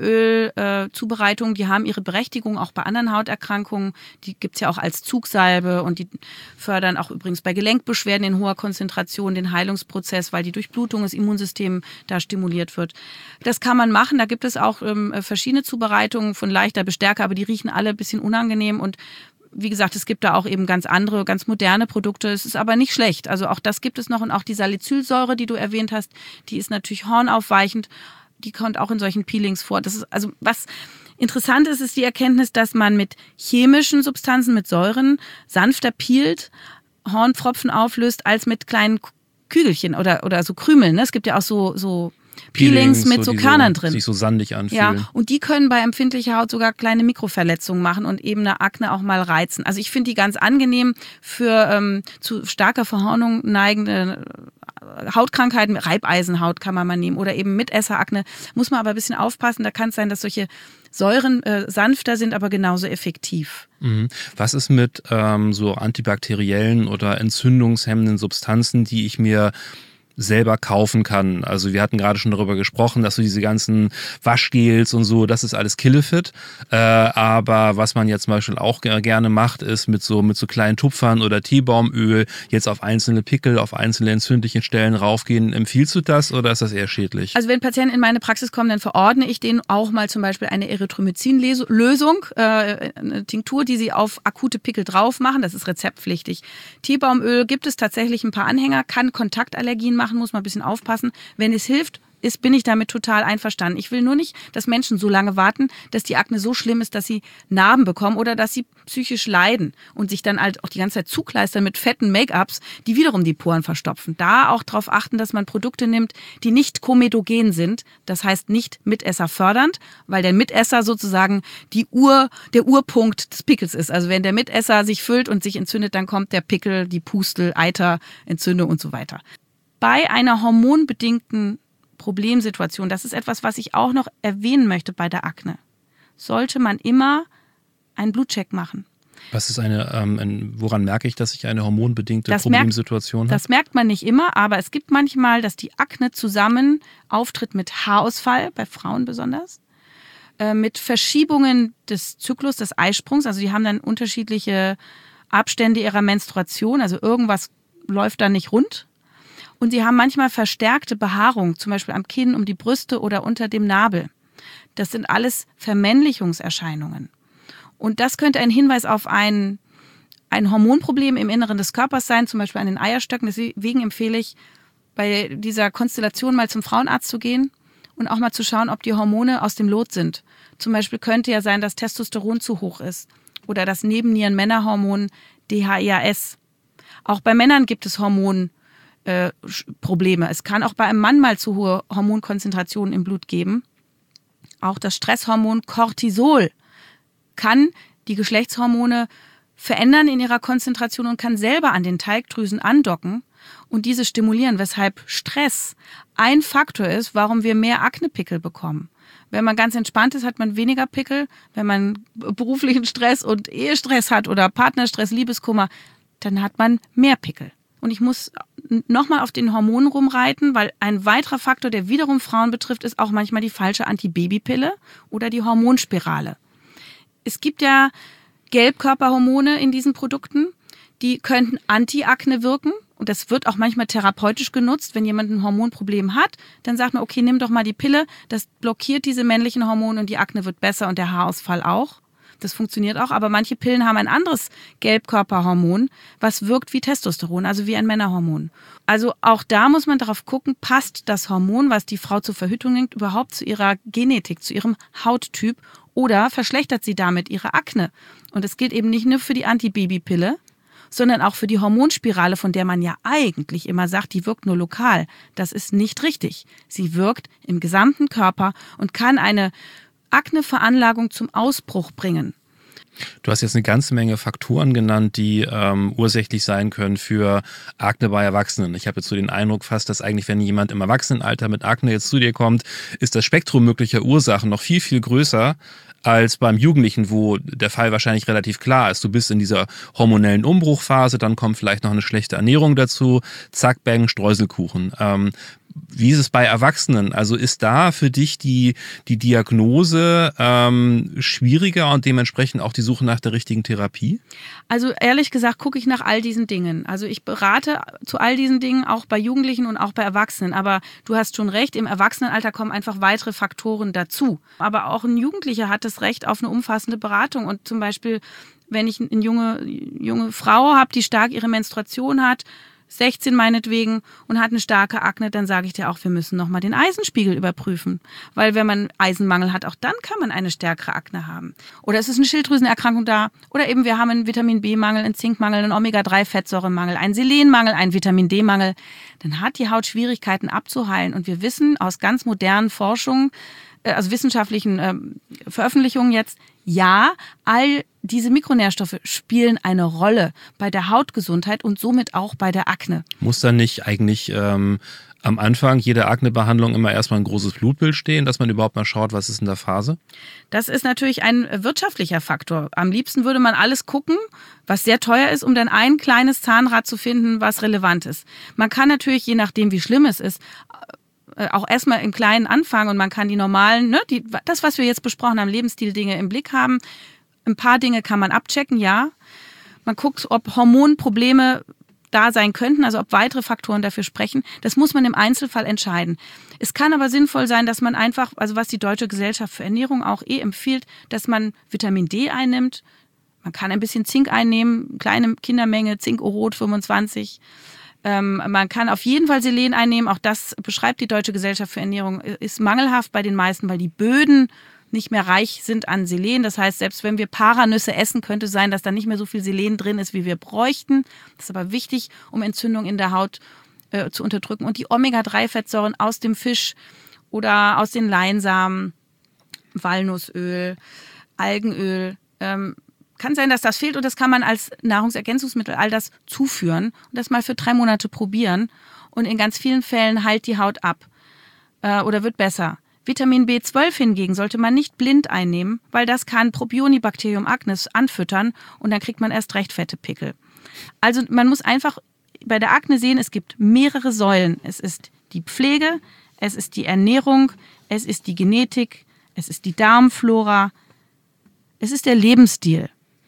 Schieferöl-Zubereitungen, die haben ihre Berechtigung auch bei anderen Hauterkrankungen. Die gibt's ja auch als Zugsalbe und die fördern auch übrigens bei Gelenkbeschwerden in hoher Konzentration den Heilungsprozess, weil die Durchblutung des Immunsystems da stimuliert wird. Das kann man machen. Da gibt es auch ähm, verschiedene Zubereitungen von leichter bis stärker, aber die riechen alle ein bisschen unangenehm und wie gesagt, es gibt da auch eben ganz andere, ganz moderne Produkte. Es ist aber nicht schlecht. Also auch das gibt es noch. Und auch die Salicylsäure, die du erwähnt hast, die ist natürlich hornaufweichend. Die kommt auch in solchen Peelings vor. Das ist also was interessant ist, ist die Erkenntnis, dass man mit chemischen Substanzen, mit Säuren sanfter peelt, Hornpfropfen auflöst, als mit kleinen Kügelchen oder, oder so Krümeln. Es gibt ja auch so, so Peelings, Peelings mit so, so Körnern drin. Die sich so sandig anfühlen. Ja, und die können bei empfindlicher Haut sogar kleine Mikroverletzungen machen und eben eine Akne auch mal reizen. Also ich finde die ganz angenehm für ähm, zu starker Verhornung neigende Hautkrankheiten. Reibeisenhaut kann man mal nehmen oder eben Mitesserakne. Muss man aber ein bisschen aufpassen. Da kann es sein, dass solche Säuren äh, sanfter sind, aber genauso effektiv. Mhm. Was ist mit ähm, so antibakteriellen oder entzündungshemmenden Substanzen, die ich mir selber kaufen kann. Also wir hatten gerade schon darüber gesprochen, dass so diese ganzen Waschgels und so, das ist alles Killefit. Äh, aber was man jetzt zum Beispiel auch gerne macht, ist mit so mit so kleinen Tupfern oder Teebaumöl jetzt auf einzelne Pickel, auf einzelne entzündliche Stellen raufgehen. Empfiehlst du das oder ist das eher schädlich? Also wenn Patienten in meine Praxis kommen, dann verordne ich denen auch mal zum Beispiel eine Erythromycin-Lösung, äh, eine Tinktur, die sie auf akute Pickel drauf machen. Das ist rezeptpflichtig. Teebaumöl gibt es tatsächlich ein paar Anhänger, kann Kontaktallergien machen, muss man ein bisschen aufpassen. Wenn es hilft, ist, bin ich damit total einverstanden. Ich will nur nicht, dass Menschen so lange warten, dass die Akne so schlimm ist, dass sie Narben bekommen oder dass sie psychisch leiden und sich dann halt auch die ganze Zeit zukleistern mit fetten Make-ups, die wiederum die Poren verstopfen. Da auch darauf achten, dass man Produkte nimmt, die nicht komedogen sind. Das heißt nicht Mitesser fördernd, weil der Mitesser sozusagen die Ur, der Urpunkt des Pickels ist. Also wenn der Mitesser sich füllt und sich entzündet, dann kommt der Pickel, die Pustel, Eiter, Entzündung und so weiter. Bei einer hormonbedingten Problemsituation, das ist etwas, was ich auch noch erwähnen möchte bei der Akne, sollte man immer einen Blutcheck machen. Was ist eine, ähm, ein, woran merke ich, dass ich eine hormonbedingte das Problemsituation merkt, habe? Das merkt man nicht immer, aber es gibt manchmal, dass die Akne zusammen auftritt mit Haarausfall, bei Frauen besonders, äh, mit Verschiebungen des Zyklus, des Eisprungs, also die haben dann unterschiedliche Abstände ihrer Menstruation, also irgendwas läuft da nicht rund. Und sie haben manchmal verstärkte Behaarung, zum Beispiel am Kinn, um die Brüste oder unter dem Nabel. Das sind alles Vermännlichungserscheinungen. Und das könnte ein Hinweis auf ein, ein Hormonproblem im Inneren des Körpers sein, zum Beispiel an den Eierstöcken. Deswegen empfehle ich, bei dieser Konstellation mal zum Frauenarzt zu gehen und auch mal zu schauen, ob die Hormone aus dem Lot sind. Zum Beispiel könnte ja sein, dass Testosteron zu hoch ist oder das Nebennieren-Männerhormon D H E A S. Auch bei Männern gibt es Hormone. Äh, Probleme. Es kann auch bei einem Mann mal zu hohe Hormonkonzentrationen im Blut geben. Auch das Stresshormon Cortisol kann die Geschlechtshormone verändern in ihrer Konzentration und kann selber an den Talgdrüsen andocken und diese stimulieren, weshalb Stress ein Faktor ist, warum wir mehr Aknepickel bekommen. Wenn man ganz entspannt ist, hat man weniger Pickel. Wenn man beruflichen Stress und Ehestress hat oder Partnerstress, Liebeskummer, dann hat man mehr Pickel. Und ich muss nochmal auf den Hormonen rumreiten, weil ein weiterer Faktor, der wiederum Frauen betrifft, ist auch manchmal die falsche Antibabypille oder die Hormonspirale. Es gibt ja Gelbkörperhormone in diesen Produkten, die könnten Anti-Akne wirken. Und das wird auch manchmal therapeutisch genutzt. Wenn jemand ein Hormonproblem hat, dann sagt man, okay, nimm doch mal die Pille. Das blockiert diese männlichen Hormone und die Akne wird besser und der Haarausfall auch. Das funktioniert auch, aber manche Pillen haben ein anderes Gelbkörperhormon, was wirkt wie Testosteron, also wie ein Männerhormon. Also auch da muss man darauf gucken, passt das Hormon, was die Frau zur Verhütung nimmt, überhaupt zu ihrer Genetik, zu ihrem Hauttyp oder verschlechtert sie damit ihre Akne? Und es gilt eben nicht nur für die Antibabypille, sondern auch für die Hormonspirale, von der man ja eigentlich immer sagt, die wirkt nur lokal. Das ist nicht richtig. Sie wirkt im gesamten Körper und kann eine Akneveranlagung zum Ausbruch bringen. Du hast jetzt eine ganze Menge Faktoren genannt, die ähm, ursächlich sein können für Akne bei Erwachsenen. Ich habe jetzt so den Eindruck fast, dass eigentlich, wenn jemand im Erwachsenenalter mit Akne jetzt zu dir kommt, ist das Spektrum möglicher Ursachen noch viel, viel größer als beim Jugendlichen, wo der Fall wahrscheinlich relativ klar ist. Du bist in dieser hormonellen Umbruchphase, dann kommt vielleicht noch eine schlechte Ernährung dazu, zack, bang, Streuselkuchen. Ähm, Wie ist es bei Erwachsenen? Also ist da für dich die, die Diagnose ähm, schwieriger und dementsprechend auch die Suche nach der richtigen Therapie? Also ehrlich gesagt gucke ich nach all diesen Dingen. Also ich berate zu all diesen Dingen auch bei Jugendlichen und auch bei Erwachsenen. Aber du hast schon recht, im Erwachsenenalter kommen einfach weitere Faktoren dazu. Aber auch ein Jugendlicher hat das Recht auf eine umfassende Beratung. Und zum Beispiel, wenn ich eine junge, junge Frau habe, die stark ihre Menstruation hat, sechzehn meinetwegen und hat eine starke Akne, dann sage ich dir auch, wir müssen nochmal den Eisenspiegel überprüfen. Weil wenn man Eisenmangel hat, auch dann kann man eine stärkere Akne haben. Oder es ist eine Schilddrüsenerkrankung da. Oder eben wir haben einen Vitamin B-Mangel, einen Zinkmangel, einen Omega drei Fettsäuremangel, einen Selenmangel, einen Vitamin D-Mangel. Dann hat die Haut Schwierigkeiten abzuheilen. Und wir wissen aus ganz modernen Forschungen, also wissenschaftlichen äh, Veröffentlichungen jetzt, ja, all diese Mikronährstoffe spielen eine Rolle bei der Hautgesundheit und somit auch bei der Akne. Muss da nicht eigentlich ähm, Am Anfang jeder Aknebehandlung immer erstmal ein großes Blutbild stehen, dass man überhaupt mal schaut, was ist in der Phase? Das ist natürlich ein wirtschaftlicher Faktor. Am liebsten würde man alles gucken, was sehr teuer ist, um dann ein kleines Zahnrad zu finden, was relevant ist. Man kann natürlich, je nachdem wie schlimm es ist, auch erstmal im Kleinen anfangen und man kann die normalen, ne, die, das, was wir jetzt besprochen haben, Lebensstil-Dinge im Blick haben. Ein paar Dinge kann man abchecken, ja. Man guckt, ob Hormonprobleme da sein könnten, also ob weitere Faktoren dafür sprechen. Das muss man im Einzelfall entscheiden. Es kann aber sinnvoll sein, dass man einfach, also was die Deutsche Gesellschaft für Ernährung auch eh empfiehlt, dass man Vitamin D einnimmt. Man kann ein bisschen Zink einnehmen, kleine Kindermenge, Zinkorot fünfundzwanzig. Ähm, man kann auf jeden Fall Selen einnehmen. Auch das beschreibt die Deutsche Gesellschaft für Ernährung. Ist mangelhaft bei den meisten, weil die Böden nicht mehr reich sind an Selen. Das heißt, selbst wenn wir Paranüsse essen, könnte es sein, dass da nicht mehr so viel Selen drin ist, wie wir bräuchten. Das ist aber wichtig, um Entzündung in der Haut äh, zu unterdrücken. Und die Omega drei Fettsäuren aus dem Fisch oder aus den Leinsamen, Walnussöl, Algenöl, ähm, kann sein, dass das fehlt und das kann man als Nahrungsergänzungsmittel all das zuführen und das mal für drei Monate probieren. Und in ganz vielen Fällen heilt die Haut ab äh, oder wird besser. Vitamin B zwölf hingegen sollte man nicht blind einnehmen, weil das kann Propionibacterium acnes anfüttern und dann kriegt man erst recht fette Pickel. Also man muss einfach bei der Akne sehen, es gibt mehrere Säulen. Es ist die Pflege, es ist die Ernährung, es ist die Genetik, es ist die Darmflora, es ist der Lebensstil.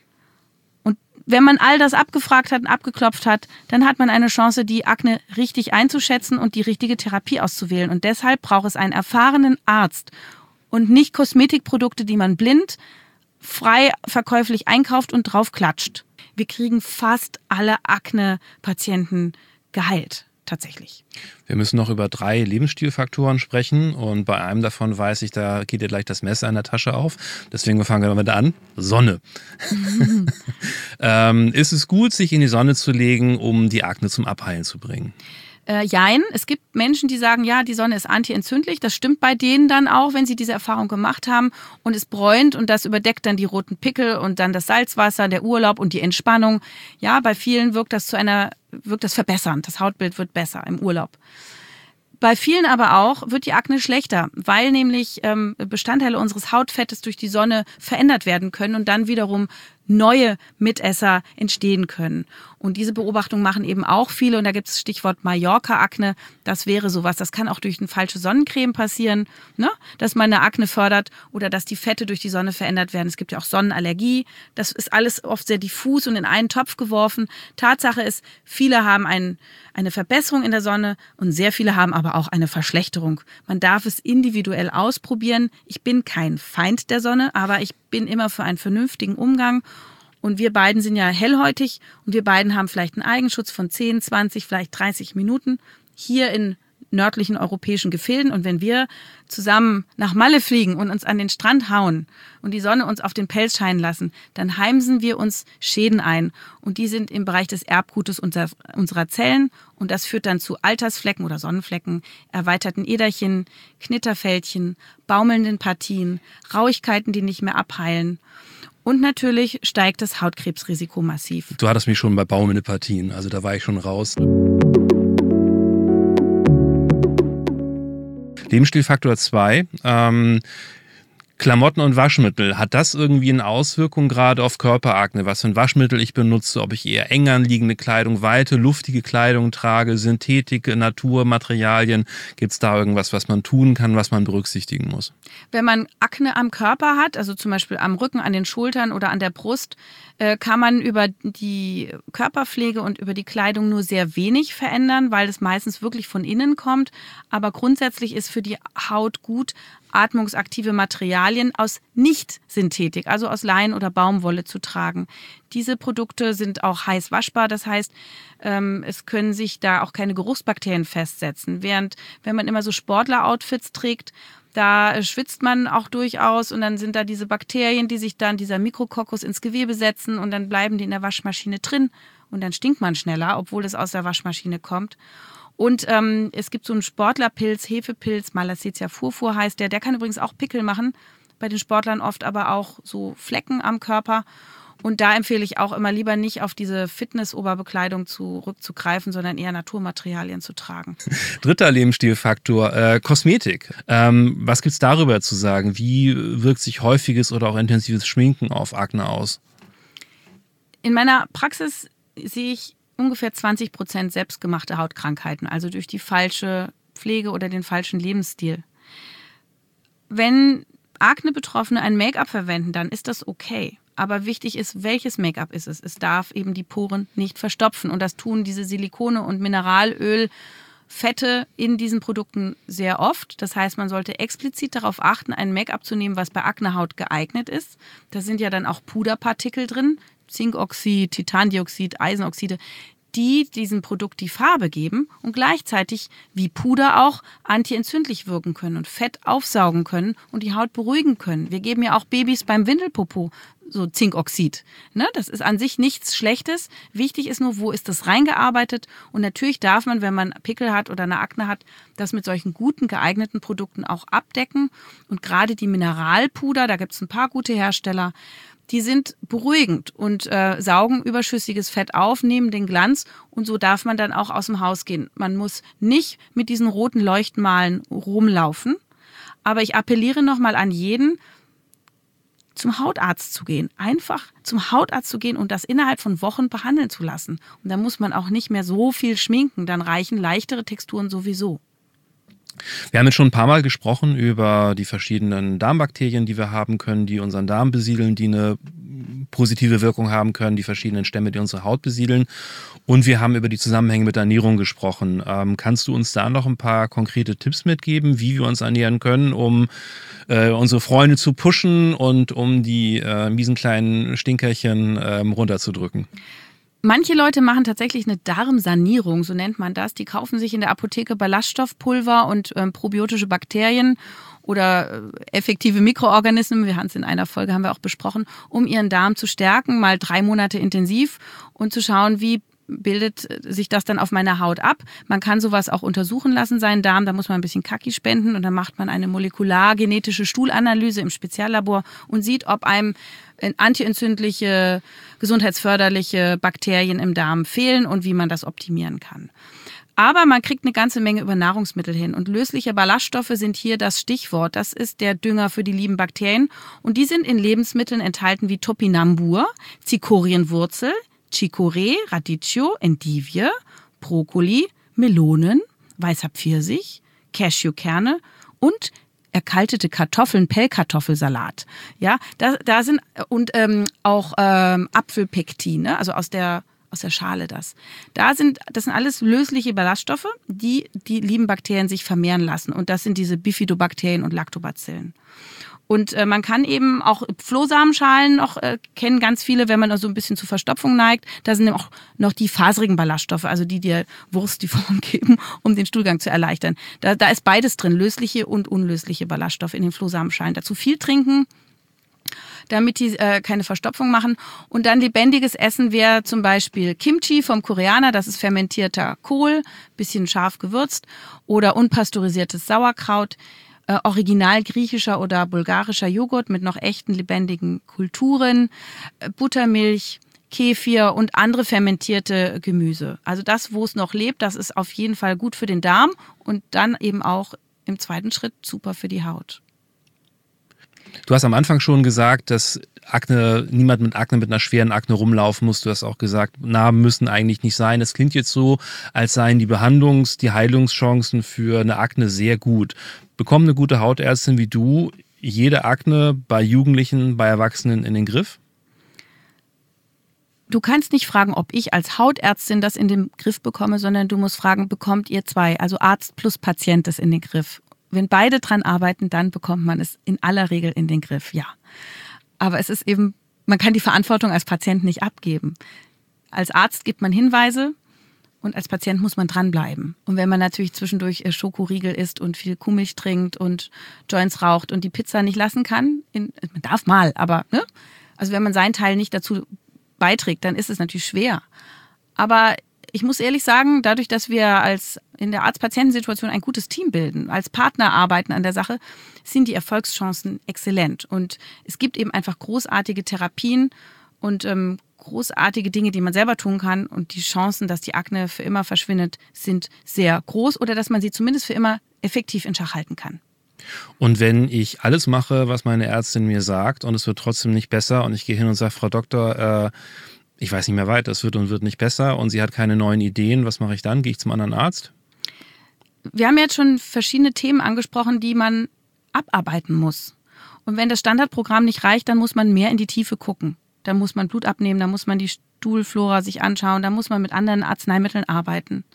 Wenn man all das abgefragt hat und abgeklopft hat, dann hat man eine Chance, die Akne richtig einzuschätzen und die richtige Therapie auszuwählen. Und deshalb braucht es einen erfahrenen Arzt und nicht Kosmetikprodukte, die man blind, frei verkäuflich einkauft und drauf klatscht. Wir kriegen fast alle Akne-Patienten geheilt. Tatsächlich. Wir müssen noch über drei Lebensstilfaktoren sprechen und bei einem davon weiß ich, da geht dir gleich das Messer in der Tasche auf. Deswegen fangen wir damit an. Sonne. Mhm. ähm, ist es gut, sich in die Sonne zu legen, um die Akne zum Abheilen zu bringen? Äh, jein. Es gibt Menschen, die sagen, ja, die Sonne ist antientzündlich. Das stimmt bei denen dann auch, wenn sie diese Erfahrung gemacht haben und es bräunt und das überdeckt dann die roten Pickel und dann das Salzwasser, der Urlaub und die Entspannung. Ja, bei vielen wirkt das zu einer, wirkt das verbessernd. Das Hautbild wird besser im Urlaub. Bei vielen aber auch wird die Akne schlechter, weil nämlich ähm, Bestandteile unseres Hautfettes durch die Sonne verändert werden können und dann wiederum neue Mitesser entstehen können. Und diese Beobachtung machen eben auch viele. Und da gibt es das Stichwort Mallorca-Akne. Das wäre sowas. Das kann auch durch eine falsche Sonnencreme passieren, ne? Dass man eine Akne fördert oder dass die Fette durch die Sonne verändert werden. Es gibt ja auch Sonnenallergie. Das ist alles oft sehr diffus und in einen Topf geworfen. Tatsache ist, viele haben ein, eine Verbesserung in der Sonne und sehr viele haben aber auch eine Verschlechterung. Man darf es individuell ausprobieren. Ich bin kein Feind der Sonne, aber ich bin immer für einen vernünftigen Umgang. Und wir beiden sind ja hellhäutig und wir beiden haben vielleicht einen Eigenschutz von zehn, zwanzig, vielleicht dreißig Minuten hier in nördlichen europäischen Gefilden. Und wenn wir zusammen nach Malle fliegen und uns an den Strand hauen und die Sonne uns auf den Pelz scheinen lassen, dann heimsen wir uns Schäden ein. Und die sind im Bereich des Erbgutes unserer Zellen. Und das führt dann zu Altersflecken oder Sonnenflecken, erweiterten Äderchen, Knitterfältchen, baumelnden Partien, Rauigkeiten, die nicht mehr abheilen. Und natürlich steigt das Hautkrebsrisiko massiv. Du hattest mich schon bei baumelnde Partien, also da war ich schon raus. Lebensstilfaktor zwei. Ähm, Klamotten und Waschmittel. Hat das irgendwie eine Auswirkung gerade auf Körperakne? Was für ein Waschmittel ich benutze, ob ich eher eng anliegende Kleidung, weite, luftige Kleidung trage, Synthetik, Naturmaterialien. Gibt es da irgendwas, was man tun kann, was man berücksichtigen muss? Wenn man Akne am Körper hat, also zum Beispiel am Rücken, an den Schultern oder an der Brust, kann man über die Körperpflege und über die Kleidung nur sehr wenig verändern, weil es meistens wirklich von innen kommt. Aber grundsätzlich ist für die Haut gut, atmungsaktive Materialien aus Nicht-Synthetik, also aus Leinen oder Baumwolle zu tragen. Diese Produkte sind auch heiß waschbar, das heißt, es können sich da auch keine Geruchsbakterien festsetzen. Während, wenn man immer so Sportler-Outfits trägt, da schwitzt man auch durchaus und dann sind da diese Bakterien, die sich dann, dieser Mikrokokkos ins Gewebe setzen und dann bleiben die in der Waschmaschine drin und dann stinkt man schneller, obwohl es aus der Waschmaschine kommt. Und ähm, es gibt so einen Sportlerpilz, Hefepilz, Malassezia furfur heißt der, der kann übrigens auch Pickel machen, bei den Sportlern oft aber auch so Flecken am Körper. Und da empfehle ich auch immer lieber nicht auf diese Fitness-Oberbekleidung zurückzugreifen, sondern eher Naturmaterialien zu tragen. Dritter Lebensstilfaktor, äh, Kosmetik. Ähm, was gibt's darüber zu sagen? Wie wirkt sich häufiges oder auch intensives Schminken auf Akne aus? In meiner Praxis sehe ich ungefähr zwanzig Prozent selbstgemachte Hautkrankheiten, also durch die falsche Pflege oder den falschen Lebensstil. Wenn Akne-Betroffene ein Make-up verwenden, dann ist das okay. Aber wichtig ist, welches Make-up ist es? Es darf eben die Poren nicht verstopfen. Und das tun diese Silikone- und Mineralölfette in diesen Produkten sehr oft. Das heißt, man sollte explizit darauf achten, ein Make-up zu nehmen, was bei Aknehaut geeignet ist. Da sind ja dann auch Puderpartikel drin, Zinkoxid, Titandioxid, Eisenoxide, die diesem Produkt die Farbe geben und gleichzeitig wie Puder auch antientzündlich wirken können und Fett aufsaugen können und die Haut beruhigen können. Wir geben ja auch Babys beim Windelpopo so Zinkoxid. Ne? Das ist an sich nichts Schlechtes. Wichtig ist nur, wo ist das reingearbeitet? Und natürlich darf man, wenn man Pickel hat oder eine Akne hat, das mit solchen guten, geeigneten Produkten auch abdecken. Und gerade die Mineralpuder, da gibt es ein paar gute Hersteller, die sind beruhigend und äh, saugen überschüssiges Fett auf, nehmen den Glanz und so darf man dann auch aus dem Haus gehen. Man muss nicht mit diesen roten Leuchtmalen rumlaufen, aber ich appelliere nochmal an jeden, zum Hautarzt zu gehen. Einfach zum Hautarzt zu gehen und das innerhalb von Wochen behandeln zu lassen. Und da muss man auch nicht mehr so viel schminken, dann reichen leichtere Texturen sowieso. Wir haben jetzt schon ein paar Mal gesprochen über die verschiedenen Darmbakterien, die wir haben können, die unseren Darm besiedeln, die eine positive Wirkung haben können, die verschiedenen Stämme, die unsere Haut besiedeln. Und wir haben über die Zusammenhänge mit der Ernährung gesprochen. Ähm, kannst du uns da noch ein paar konkrete Tipps mitgeben, wie wir uns ernähren können, um äh, unsere Freunde zu pushen und um die äh, miesen kleinen Stinkerchen ähm, runterzudrücken? Manche Leute machen tatsächlich eine Darmsanierung, so nennt man das. Die kaufen sich in der Apotheke Ballaststoffpulver und ähm, probiotische Bakterien oder äh, effektive Mikroorganismen, wir haben es in einer Folge, haben wir auch besprochen, um ihren Darm zu stärken, mal drei Monate intensiv und zu schauen, wie bildet sich das dann auf meiner Haut ab. Man kann sowas auch untersuchen lassen, seinen Darm, da muss man ein bisschen Kaki spenden und dann macht man eine molekulargenetische Stuhlanalyse im Speziallabor und sieht, ob einem antientzündliche, gesundheitsförderliche Bakterien im Darm fehlen und wie man das optimieren kann. Aber man kriegt eine ganze Menge über Nahrungsmittel hin und lösliche Ballaststoffe sind hier das Stichwort. Das ist der Dünger für die lieben Bakterien und die sind in Lebensmitteln enthalten wie Topinambur, Zikorienwurzel, Chicorée, Radicchio, Endivie, Brokkoli, Melonen, weißer Pfirsich, Cashewkerne und erkaltete Kartoffeln, Pellkartoffelsalat. Ja, da, da sind und ähm, auch ähm, Apfelpektin, also aus der aus der Schale das. Da sind das sind alles lösliche Ballaststoffe, die die lieben Bakterien sich vermehren lassen und das sind diese Bifidobakterien und Lactobacillen. Und äh, man kann eben auch Flohsamenschalen noch äh, kennen ganz viele, wenn man so ein bisschen zu Verstopfung neigt. Da sind auch noch die faserigen Ballaststoffe, also die dir Wurst die Form geben, um den Stuhlgang zu erleichtern. Da, da ist beides drin, lösliche und unlösliche Ballaststoffe in den Flohsamenschalen. Dazu viel trinken, damit die äh, keine Verstopfung machen. Und dann lebendiges Essen wäre zum Beispiel Kimchi vom Koreaner, das ist fermentierter Kohl, bisschen scharf gewürzt, oder unpasteurisiertes Sauerkraut. Äh, original griechischer oder bulgarischer Joghurt mit noch echten lebendigen Kulturen, äh, Buttermilch, Kefir und andere fermentierte Gemüse. Also das, wo es noch lebt, das ist auf jeden Fall gut für den Darm und dann eben auch im zweiten Schritt super für die Haut. Du hast am Anfang schon gesagt, dass Akne, niemand mit Akne, mit einer schweren Akne rumlaufen muss. Du hast auch gesagt, Narben müssen eigentlich nicht sein. Das klingt jetzt so, als seien die Behandlungs-, die Heilungschancen für eine Akne sehr gut. Bekommt eine gute Hautärztin wie du jede Akne bei Jugendlichen, bei Erwachsenen in den Griff? Du kannst nicht fragen, ob ich als Hautärztin das in den Griff bekomme, sondern du musst fragen, bekommt ihr zwei, also Arzt plus Patient, das in den Griff? Wenn beide dran arbeiten, dann bekommt man es in aller Regel in den Griff, ja. Aber es ist eben, man kann die Verantwortung als Patient nicht abgeben. Als Arzt gibt man Hinweise und als Patient muss man dranbleiben. Und wenn man natürlich zwischendurch Schokoriegel isst und viel Kuhmilch trinkt und Joints raucht und die Pizza nicht lassen kann, in, man darf mal, aber ne? Also wenn man seinen Teil nicht dazu beiträgt, dann ist es natürlich schwer. Aber ich muss ehrlich sagen, dadurch, dass wir als in der Arzt-Patienten-Situation ein gutes Team bilden, als Partner arbeiten an der Sache, sind die Erfolgschancen exzellent. Und es gibt eben einfach großartige Therapien und ähm, großartige Dinge, die man selber tun kann. Und die Chancen, dass die Akne für immer verschwindet, sind sehr groß oder dass man sie zumindest für immer effektiv in Schach halten kann. Und wenn ich alles mache, was meine Ärztin mir sagt und es wird trotzdem nicht besser und ich gehe hin und sage, Frau Doktor, äh, ich weiß nicht mehr weiter, es wird und wird nicht besser und sie hat keine neuen Ideen, was mache ich dann? Gehe ich zum anderen Arzt? Wir haben jetzt schon verschiedene Themen angesprochen, die man abarbeiten muss. Und wenn das Standardprogramm nicht reicht, dann muss man mehr in die Tiefe gucken. Da muss man Blut abnehmen, da muss man die Stuhlflora sich anschauen, da muss man mit anderen Arzneimitteln arbeiten.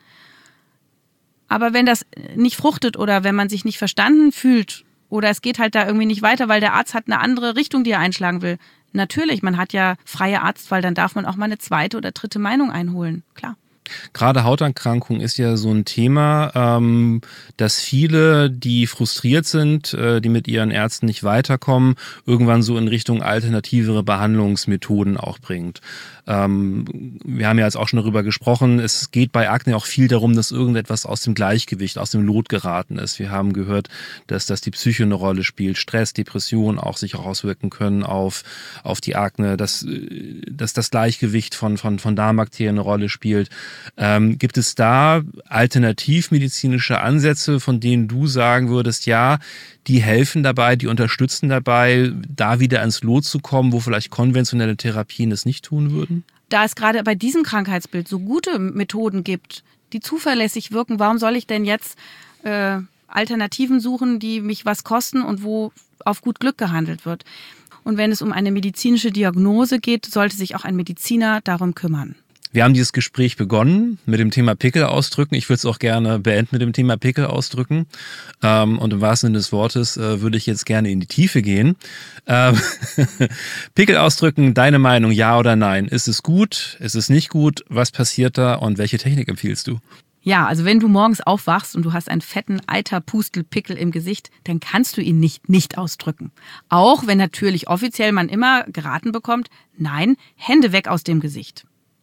Aber wenn das nicht fruchtet oder wenn man sich nicht verstanden fühlt oder es geht halt da irgendwie nicht weiter, weil der Arzt hat eine andere Richtung, die er einschlagen will. Natürlich, man hat ja freie Arztwahl, dann darf man auch mal eine zweite oder dritte Meinung einholen, klar. Gerade Hauterkrankung ist ja so ein Thema, ähm, dass viele, die frustriert sind, äh, die mit ihren Ärzten nicht weiterkommen, irgendwann so in Richtung alternativere Behandlungsmethoden auch bringt. Ähm, wir haben ja jetzt auch schon darüber gesprochen, es geht bei Akne auch viel darum, dass irgendetwas aus dem Gleichgewicht, aus dem Lot geraten ist. Wir haben gehört, dass, dass die Psyche eine Rolle spielt, Stress, Depression auch sich auch auswirken können auf, auf die Akne, dass, dass das Gleichgewicht von, von, von Darmbakterien eine Rolle spielt. Ähm, gibt es da alternativmedizinische Ansätze, von denen du sagen würdest, ja, die helfen dabei, die unterstützen dabei, da wieder ans Lot zu kommen, wo vielleicht konventionelle Therapien es nicht tun würden? Da es gerade bei diesem Krankheitsbild so gute Methoden gibt, die zuverlässig wirken, warum soll ich denn jetzt äh, Alternativen suchen, die mich was kosten und wo auf gut Glück gehandelt wird? Und wenn es um eine medizinische Diagnose geht, sollte sich auch ein Mediziner darum kümmern. Wir haben dieses Gespräch begonnen mit dem Thema Pickel ausdrücken. Ich würde es auch gerne beenden mit dem Thema Pickel ausdrücken. Ähm, und im wahrsten Sinne des Wortes äh, würde ich jetzt gerne in die Tiefe gehen. Ähm, Pickel ausdrücken, deine Meinung, ja oder nein? Ist es gut? Ist es nicht gut? Was passiert da und welche Technik empfiehlst du? Ja, also wenn du morgens aufwachst und du hast einen fetten Eiterpustelpickel im Gesicht, dann kannst du ihn nicht nicht ausdrücken. Auch wenn natürlich offiziell man immer geraten bekommt, nein, Hände weg aus dem Gesicht.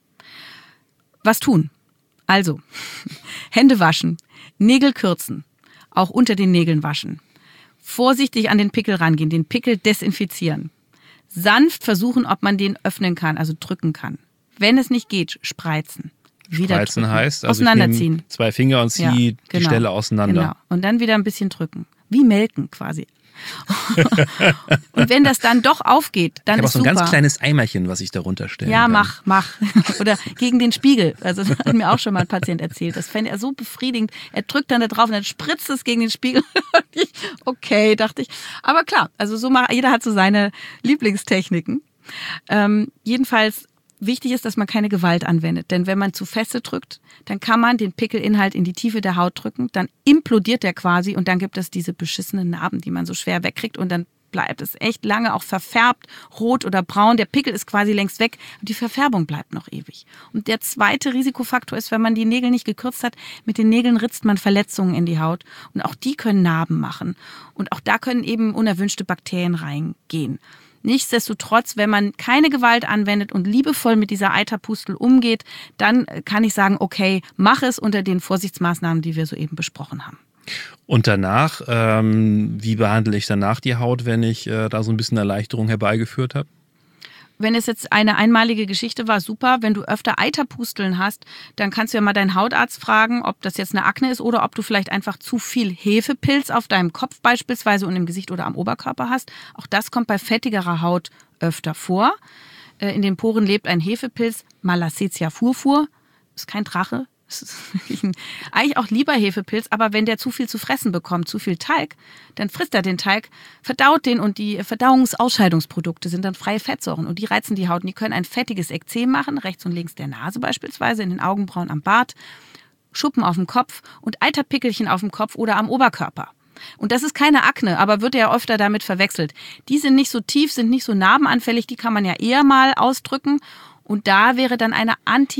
Was tun? Also, Hände waschen, Nägel kürzen, auch unter den Nägeln waschen. Vorsichtig an den Pickel rangehen, den Pickel desinfizieren. Sanft versuchen, ob man den öffnen kann, also drücken kann. Wenn es nicht geht, spreizen. Wieder Spreizen drücken. heißt, also auseinanderziehen. Ich nehme zwei Finger und ziehe ja, die genau, Stelle auseinander. Genau. Und dann wieder ein bisschen drücken. Wie melken quasi. Und wenn das dann doch aufgeht, dann ich ist super. Ich habe auch so ein super. ganz kleines Eimerchen, was ich darunter stellen Ja, kann. mach, mach. Oder gegen den Spiegel. Also das hat mir auch schon mal ein Patient erzählt. Das fände er so befriedigend. Er drückt dann da drauf und dann spritzt es gegen den Spiegel. Okay, dachte ich. Aber klar, also so macht, jeder hat so seine Lieblingstechniken. Ähm, jedenfalls wichtig ist, dass man keine Gewalt anwendet. Denn wenn man zu feste drückt, dann kann man den Pickelinhalt in die Tiefe der Haut drücken. Dann implodiert der quasi und dann gibt es diese beschissenen Narben, die man so schwer wegkriegt. Und dann bleibt es echt lange auch verfärbt, rot oder braun. Der Pickel ist quasi längst weg und die Verfärbung bleibt noch ewig. Und der zweite Risikofaktor ist, wenn man die Nägel nicht gekürzt hat, mit den Nägeln ritzt man Verletzungen in die Haut. Und auch die können Narben machen. Und auch da können eben unerwünschte Bakterien reingehen. Nichtsdestotrotz, wenn man keine Gewalt anwendet und liebevoll mit dieser Eiterpustel umgeht, dann kann ich sagen, okay, mach es unter den Vorsichtsmaßnahmen, die wir soeben besprochen haben. Und danach, ähm, wie behandle ich danach die Haut, wenn ich äh, da so ein bisschen Erleichterung herbeigeführt habe? Wenn es jetzt eine einmalige Geschichte war, super. Wenn du öfter Eiterpusteln hast, dann kannst du ja mal deinen Hautarzt fragen, ob das jetzt eine Akne ist oder ob du vielleicht einfach zu viel Hefepilz auf deinem Kopf beispielsweise und im Gesicht oder am Oberkörper hast. Auch das kommt bei fettigerer Haut öfter vor. In den Poren lebt ein Hefepilz, Malassezia furfur. Ist kein Drache. Das ist ein, eigentlich auch lieber Hefepilz, aber wenn der zu viel zu fressen bekommt, zu viel Talg, dann frisst er den Talg, verdaut den und die Verdauungsausscheidungsprodukte sind dann freie Fettsäuren und die reizen die Haut und die können ein fettiges Ekzem machen, rechts und links der Nase beispielsweise, in den Augenbrauen, am Bart, Schuppen auf dem Kopf und Eiterpickelchen auf dem Kopf oder am Oberkörper. Und das ist keine Akne, aber wird ja öfter damit verwechselt. Die sind nicht so tief, sind nicht so narbenanfällig, die kann man ja eher mal ausdrücken. Und da wäre dann eine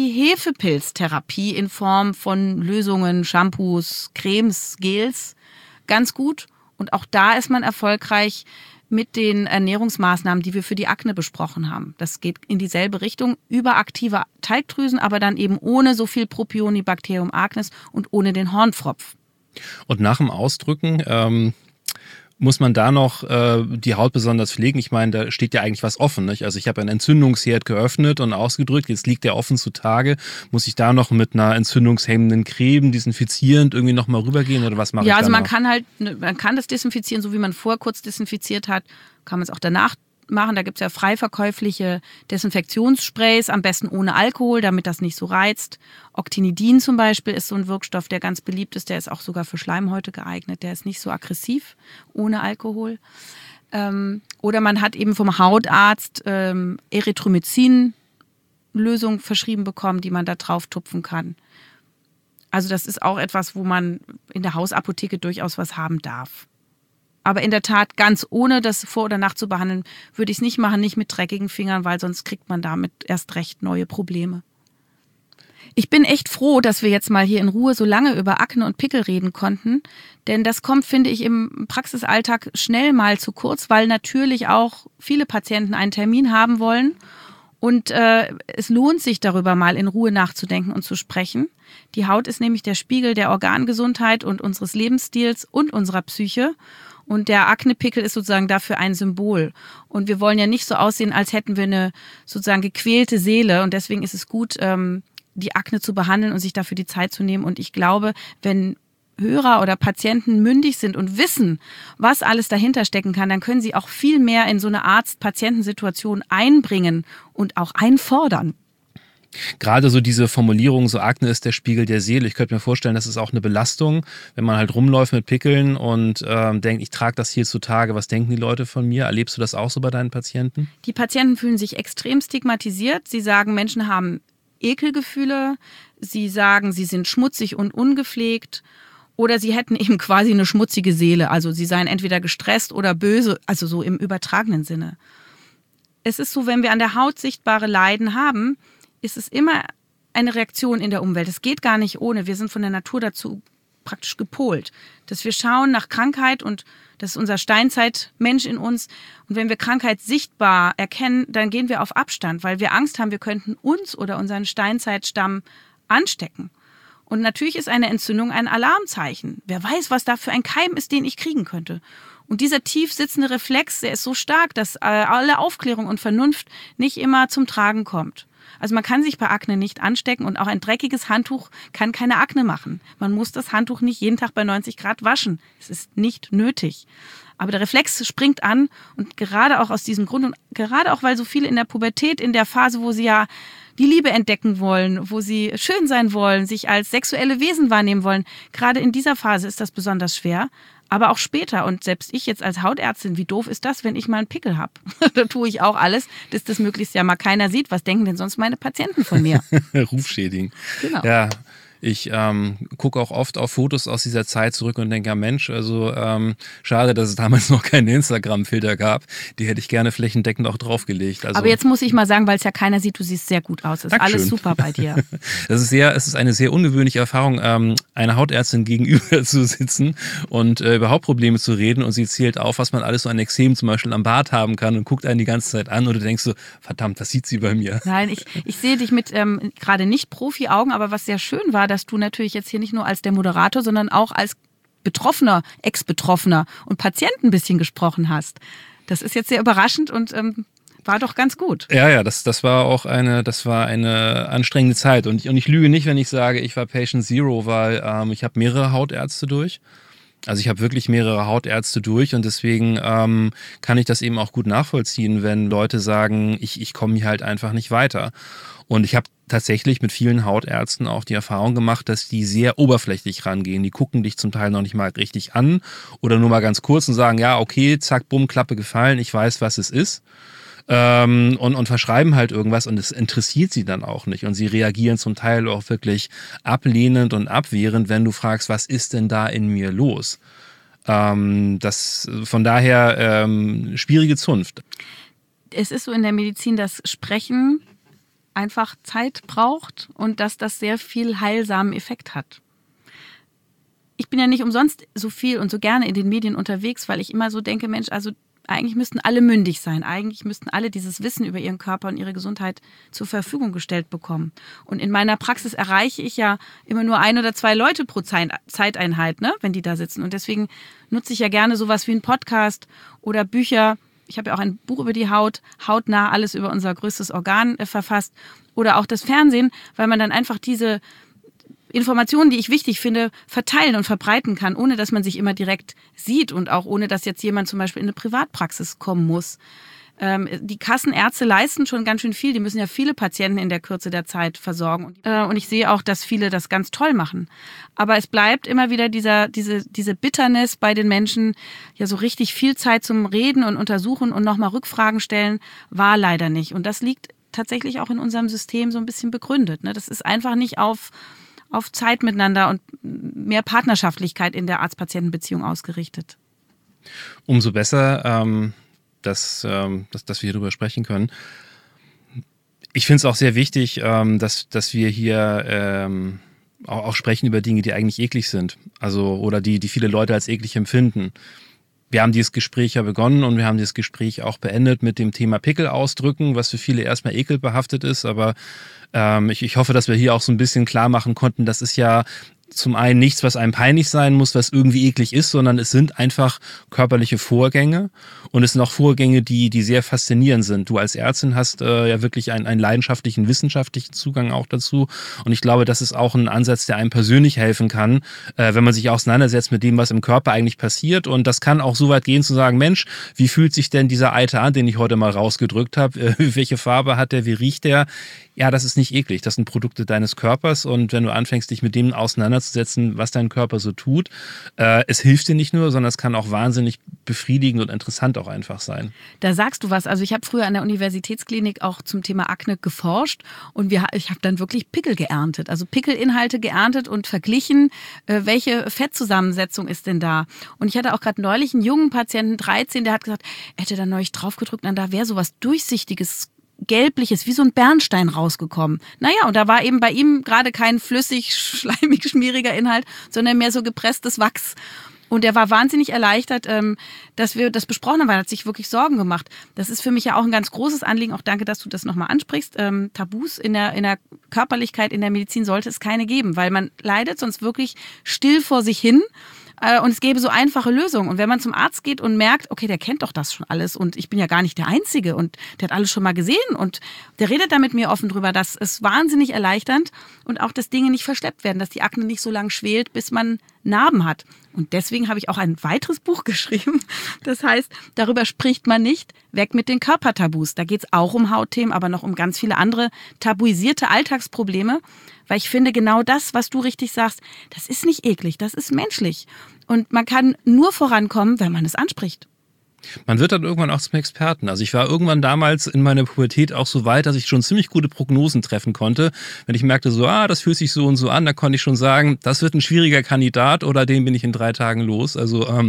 Anti-Hefepilz-Therapie in Form von Lösungen, Shampoos, Cremes, Gels ganz gut. Und auch da ist man erfolgreich mit den Ernährungsmaßnahmen, die wir für die Akne besprochen haben. Das geht in dieselbe Richtung, überaktive Talgdrüsen, aber dann eben ohne so viel Propionibacterium acnes und ohne den Hornfropf. Und nach dem Ausdrücken, ähm, Muss man da noch äh, die Haut besonders pflegen? Ich meine, da steht ja eigentlich was offen. Nicht? Also ich habe einen Entzündungsherd geöffnet und ausgedrückt, jetzt liegt der offen zutage. Muss ich da noch mit einer entzündungshemmenden Creme desinfizierend irgendwie nochmal rübergehen oder was mache ja, ich da also man noch? kann halt, man kann das desinfizieren, so wie man vorher kurz desinfiziert hat, kann man es auch danach machen. Da gibt es ja frei verkäufliche Desinfektionssprays, am besten ohne Alkohol, damit das nicht so reizt. Octinidin zum Beispiel ist so ein Wirkstoff, der ganz beliebt ist. Der ist auch sogar für Schleimhäute geeignet. Der ist nicht so aggressiv ohne Alkohol. Ähm, oder man hat eben vom Hautarzt ähm, Erythromycin-Lösung verschrieben bekommen, die man da drauf tupfen kann. Also das ist auch etwas, wo man in der Hausapotheke durchaus was haben darf. Aber in der Tat, ganz ohne das vor oder nach zu behandeln, würde ich es nicht machen, nicht mit dreckigen Fingern, weil sonst kriegt man damit erst recht neue Probleme. Ich bin echt froh, dass wir jetzt mal hier in Ruhe so lange über Akne und Pickel reden konnten, denn das kommt, finde ich, im Praxisalltag schnell mal zu kurz, weil natürlich auch viele Patienten einen Termin haben wollen und äh, es lohnt sich, darüber mal in Ruhe nachzudenken und zu sprechen. Die Haut ist nämlich der Spiegel der Organgesundheit und unseres Lebensstils und unserer Psyche. Und der Aknepickel ist sozusagen dafür ein Symbol. Und wir wollen ja nicht so aussehen, als hätten wir eine sozusagen gequälte Seele. Und deswegen ist es gut, die Akne zu behandeln und sich dafür die Zeit zu nehmen. Und ich glaube, wenn Hörer oder Patienten mündig sind und wissen, was alles dahinter stecken kann, dann können sie auch viel mehr in so eine Arzt-Patientensituation einbringen und auch einfordern. Gerade so diese Formulierung, so Akne ist der Spiegel der Seele. Ich könnte mir vorstellen, das ist auch eine Belastung, wenn man halt rumläuft mit Pickeln und ähm, denkt, ich trage das hier zutage. Was denken die Leute von mir? Erlebst du das auch so bei deinen Patienten? Die Patienten fühlen sich extrem stigmatisiert. Sie sagen, Menschen haben Ekelgefühle. Sie sagen, sie sind schmutzig und ungepflegt. Oder sie hätten eben quasi eine schmutzige Seele. Also sie seien entweder gestresst oder böse, also so im übertragenen Sinne. Es ist so, wenn wir an der Haut sichtbare Leiden haben, ist es immer eine Reaktion in der Umwelt. Es geht gar nicht ohne. Wir sind von der Natur dazu praktisch gepolt, dass wir schauen nach Krankheit und das ist unser Steinzeitmensch in uns. Und wenn wir Krankheit sichtbar erkennen, dann gehen wir auf Abstand, weil wir Angst haben, wir könnten uns oder unseren Steinzeitstamm anstecken. Und natürlich ist eine Entzündung ein Alarmzeichen. Wer weiß, was da für ein Keim ist, den ich kriegen könnte. Und dieser tief sitzende Reflex, der ist so stark, dass alle Aufklärung und Vernunft nicht immer zum Tragen kommt. Also man kann sich bei Akne nicht anstecken und auch ein dreckiges Handtuch kann keine Akne machen. Man muss das Handtuch nicht jeden Tag bei neunzig Grad waschen. Es ist nicht nötig. Aber der Reflex springt an und gerade auch aus diesem Grund und gerade auch, weil so viele in der Pubertät, in der Phase, wo sie ja die Liebe entdecken wollen, wo sie schön sein wollen, sich als sexuelle Wesen wahrnehmen wollen, gerade in dieser Phase ist das besonders schwer. Aber auch später. Und selbst ich jetzt als Hautärztin, wie doof ist das, wenn ich mal einen Pickel habe? Da tue ich auch alles, dass das möglichst ja mal keiner sieht. Was denken denn sonst meine Patienten von mir? Rufschädigen. Genau. Ja. Ich ähm, gucke auch oft auf Fotos aus dieser Zeit zurück und denke, ja Mensch, also ähm, schade, dass es damals noch keinen Instagram-Filter gab. Die hätte ich gerne flächendeckend auch draufgelegt. Also, aber jetzt muss ich mal sagen, weil es ja keiner sieht, du siehst sehr gut aus. Ist Dankeschön. Alles super bei dir. Das ist sehr, es ist eine sehr ungewöhnliche Erfahrung, ähm, einer Hautärztin gegenüber zu sitzen und äh, über Hautprobleme zu reden und sie zählt auf, was man alles so an Ekzemen zum Beispiel am Bart haben kann und guckt einen die ganze Zeit an und du denkst so, verdammt, was sieht sie bei mir? Nein, ich, ich sehe dich mit ähm, gerade nicht Profi-Augen, aber was sehr schön war, dass du natürlich jetzt hier nicht nur als der Moderator, sondern auch als Betroffener, Ex-Betroffener und Patient ein bisschen gesprochen hast. Das ist jetzt sehr überraschend und ähm, war doch ganz gut. Ja, ja, das, das war auch eine, das war eine anstrengende Zeit und ich, und ich lüge nicht, wenn ich sage, ich war Patient Zero, weil ähm, ich habe mehrere Hautärzte durch. Also ich habe wirklich mehrere Hautärzte durch und deswegen ähm, kann ich das eben auch gut nachvollziehen, wenn Leute sagen, ich, ich komme hier halt einfach nicht weiter. Und ich habe tatsächlich mit vielen Hautärzten auch die Erfahrung gemacht, dass die sehr oberflächlich rangehen. Die gucken dich zum Teil noch nicht mal richtig an oder nur mal ganz kurz und sagen, ja, okay, zack, bumm, Klappe gefallen, ich weiß, was es ist. Ähm, und, und verschreiben halt irgendwas und es interessiert sie dann auch nicht. Und sie reagieren zum Teil auch wirklich ablehnend und abwehrend, wenn du fragst, was ist denn da in mir los? Ähm, das, von daher ähm, schwierige Zunft. Es ist so in der Medizin, dass Sprechen einfach Zeit braucht und dass das sehr viel heilsamen Effekt hat. Ich bin ja nicht umsonst so viel und so gerne in den Medien unterwegs, weil ich immer so denke, Mensch, also Eigentlich müssten alle mündig sein. Eigentlich müssten alle dieses Wissen über ihren Körper und ihre Gesundheit zur Verfügung gestellt bekommen. Und in meiner Praxis erreiche ich ja immer nur ein oder zwei Leute pro Zeiteinheit, ne, wenn die da sitzen. Und deswegen nutze ich ja gerne sowas wie einen Podcast oder Bücher. Ich habe ja auch ein Buch über die Haut, hautnah alles über unser größtes Organ äh, verfasst. Oder auch das Fernsehen, weil man dann einfach diese Informationen, die ich wichtig finde, verteilen und verbreiten kann, ohne dass man sich immer direkt sieht und auch ohne, dass jetzt jemand zum Beispiel in eine Privatpraxis kommen muss. Ähm, die Kassenärzte leisten schon ganz schön viel. Die müssen ja viele Patienten in der Kürze der Zeit versorgen. Äh, und ich sehe auch, dass viele das ganz toll machen. Aber es bleibt immer wieder dieser, diese, diese Bitternis bei den Menschen, ja so richtig viel Zeit zum Reden und Untersuchen und nochmal Rückfragen stellen, war leider nicht. Und das liegt tatsächlich auch in unserem System so ein bisschen begründet. Ne? Das ist einfach nicht auf auf Zeit miteinander und mehr Partnerschaftlichkeit in der Arzt-Patienten-Beziehung ausgerichtet. Umso besser, ähm, dass, ähm, dass, dass wir hier drüber sprechen können. Ich finde es auch sehr wichtig, ähm, dass, dass wir hier ähm, auch, auch sprechen über Dinge, die eigentlich eklig sind. Also, oder die, die viele Leute als eklig empfinden. Wir haben dieses Gespräch ja begonnen und wir haben dieses Gespräch auch beendet mit dem Thema Pickel ausdrücken, was für viele erstmal ekelbehaftet ist, aber ähm, ich, ich hoffe, dass wir hier auch so ein bisschen klar machen konnten, das ist ja zum einen nichts, was einem peinlich sein muss, was irgendwie eklig ist, sondern es sind einfach körperliche Vorgänge und es sind auch Vorgänge, die die sehr faszinierend sind. Du als Ärztin hast äh, ja wirklich einen, einen leidenschaftlichen, wissenschaftlichen Zugang auch dazu und ich glaube, das ist auch ein Ansatz, der einem persönlich helfen kann, äh, wenn man sich auseinandersetzt mit dem, was im Körper eigentlich passiert und das kann auch so weit gehen zu sagen, Mensch, wie fühlt sich denn dieser Eiter an, den ich heute mal rausgedrückt habe, äh, welche Farbe hat der, wie riecht der? Ja, das ist nicht eklig, das sind Produkte deines Körpers und wenn du anfängst, dich mit dem auseinanderzusetzen, was dein Körper so tut, äh, es hilft dir nicht nur, sondern es kann auch wahnsinnig befriedigend und interessant auch einfach sein. Da sagst du was, also ich habe früher an der Universitätsklinik auch zum Thema Akne geforscht und wir, ich habe dann wirklich Pickel geerntet, also Pickelinhalte geerntet und verglichen, äh, welche Fettzusammensetzung ist denn da. Und ich hatte auch gerade neulich einen jungen Patienten, dreizehn, der hat gesagt, er hätte da neulich drauf gedrückt und da wäre sowas Durchsichtiges, Gelbliches, wie so ein Bernstein rausgekommen. Naja, und da war eben bei ihm gerade kein flüssig, schleimig, schmieriger Inhalt, sondern mehr so gepresstes Wachs. Und er war wahnsinnig erleichtert, dass wir das besprochen haben, weil er hat sich wirklich Sorgen gemacht. Das ist für mich ja auch ein ganz großes Anliegen. Auch danke, dass du das nochmal ansprichst. Tabus in der, in der Körperlichkeit, in der Medizin sollte es keine geben, weil man leidet sonst wirklich still vor sich hin. Und es gäbe so einfache Lösungen. Und wenn man zum Arzt geht und merkt, okay, der kennt doch das schon alles und ich bin ja gar nicht der Einzige und der hat alles schon mal gesehen und der redet da mit mir offen drüber, das ist wahnsinnig erleichternd und auch, dass Dinge nicht verschleppt werden, dass die Akne nicht so lang schwelt, bis man Narben hat. Und deswegen habe ich auch ein weiteres Buch geschrieben. Das heißt, darüber spricht man nicht, weg mit den Körpertabus. Da geht es auch um Hautthemen, aber noch um ganz viele andere tabuisierte Alltagsprobleme. Weil ich finde, genau das, was du richtig sagst, das ist nicht eklig, das ist menschlich. Und man kann nur vorankommen, wenn man es anspricht. Man wird dann irgendwann auch zum Experten. Also ich war irgendwann damals in meiner Pubertät auch so weit, dass ich schon ziemlich gute Prognosen treffen konnte. Wenn ich merkte so, ah, das fühlt sich so und so an, dann konnte ich schon sagen, das wird ein schwieriger Kandidat oder den bin ich in drei Tagen los. Also ähm,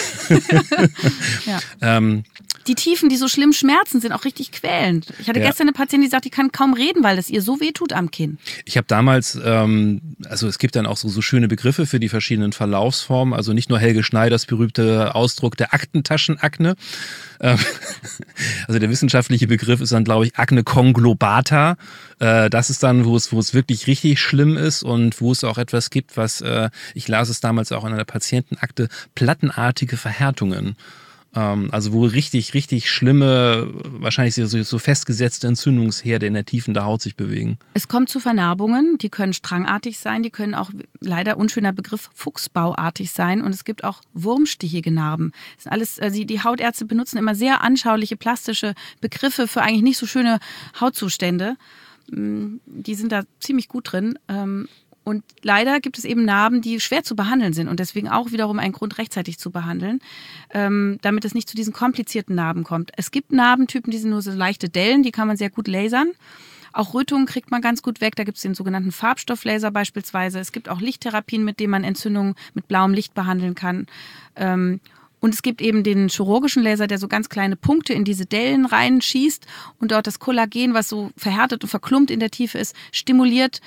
ja. ähm, die Tiefen, die so schlimm schmerzen, sind auch richtig quälend. Ich hatte ja. gestern eine Patientin, die sagt, die kann kaum reden, weil das ihr so weh tut am Kinn. Ich habe damals, ähm, also es gibt dann auch so, so schöne Begriffe für die verschiedenen Verlaufsformen. Also nicht nur Helge Schneiders berühmte Ausdruck der Aktentaschenakne. Ähm, also der wissenschaftliche Begriff ist dann, glaube ich, Akne conglobata. Äh, das ist dann, wo es, wo es wirklich richtig schlimm ist und wo es auch etwas gibt, was, äh, ich las es damals auch in einer Patientenakte, plattenartige Verhärtungen. Also wo richtig, richtig schlimme, wahrscheinlich so, so festgesetzte Entzündungsherde in der Tiefen der Haut sich bewegen. Es kommt zu Vernarbungen, die können strangartig sein, die können auch, leider unschöner Begriff, fuchsbauartig sein und es gibt auch wurmstichige Narben. Das sind alles, also die Hautärzte benutzen immer sehr anschauliche, plastische Begriffe für eigentlich nicht so schöne Hautzustände. Die sind da ziemlich gut drin. Und leider gibt es eben Narben, die schwer zu behandeln sind und deswegen auch wiederum ein Grund, rechtzeitig zu behandeln, ähm, damit es nicht zu diesen komplizierten Narben kommt. Es gibt Narbentypen, die sind nur so leichte Dellen, die kann man sehr gut lasern. Auch Rötungen kriegt man ganz gut weg, da gibt es den sogenannten Farbstofflaser beispielsweise. Es gibt auch Lichttherapien, mit denen man Entzündungen mit blauem Licht behandeln kann. Ähm, Und es gibt eben den chirurgischen Laser, der so ganz kleine Punkte in diese Dellen reinschießt und dort das Kollagen, was so verhärtet und verklumpt in der Tiefe ist, stimuliert,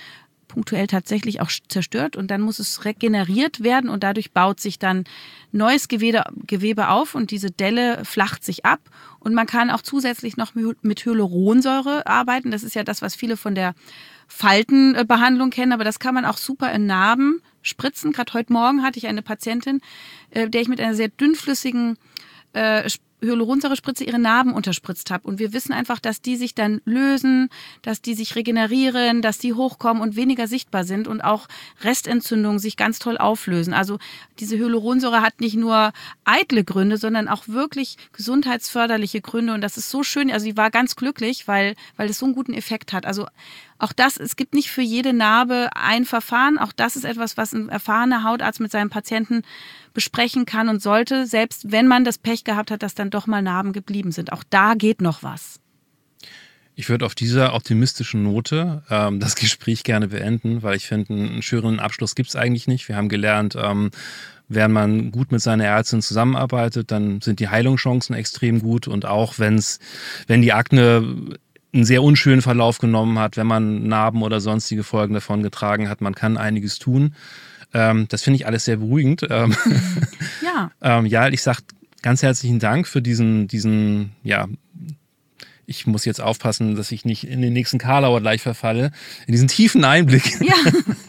punktuell tatsächlich auch zerstört und dann muss es regeneriert werden und dadurch baut sich dann neues Gewebe, Gewebe auf und diese Delle flacht sich ab und man kann auch zusätzlich noch mit Hyaluronsäure arbeiten. Das ist ja das, was viele von der Faltenbehandlung kennen, aber das kann man auch super in Narben spritzen. Gerade heute Morgen hatte ich eine Patientin, der ich mit einer sehr dünnflüssigen äh, Hyaluronsäurespritze ihre Narben unterspritzt habe. Und wir wissen einfach, dass die sich dann lösen, dass die sich regenerieren, dass die hochkommen und weniger sichtbar sind und auch Restentzündungen sich ganz toll auflösen. Also diese Hyaluronsäure hat nicht nur eitle Gründe, sondern auch wirklich gesundheitsförderliche Gründe. Und das ist so schön. Also sie war ganz glücklich, weil, weil es so einen guten Effekt hat. Also auch das, es gibt nicht für jede Narbe ein Verfahren. Auch das ist etwas, was ein erfahrener Hautarzt mit seinem Patienten besprechen kann und sollte, selbst wenn man das Pech gehabt hat, dass dann doch mal Narben geblieben sind. Auch da geht noch was. Ich würde auf dieser optimistischen Note ähm, das Gespräch gerne beenden, weil ich finde, einen schöneren Abschluss gibt es eigentlich nicht. Wir haben gelernt, ähm, wenn man gut mit seiner Ärztin zusammenarbeitet, dann sind die Heilungschancen extrem gut und auch wenn's, wenn die Akne einen sehr unschönen Verlauf genommen hat, wenn man Narben oder sonstige Folgen davon getragen hat, man kann einiges tun. Ähm, das finde ich alles sehr beruhigend. Ähm, ja. ähm, ja, ich sage ganz herzlichen Dank für diesen, diesen, ja, ich muss jetzt aufpassen, dass ich nicht in den nächsten Karlauer gleich verfalle, in diesen tiefen Einblick. Ja.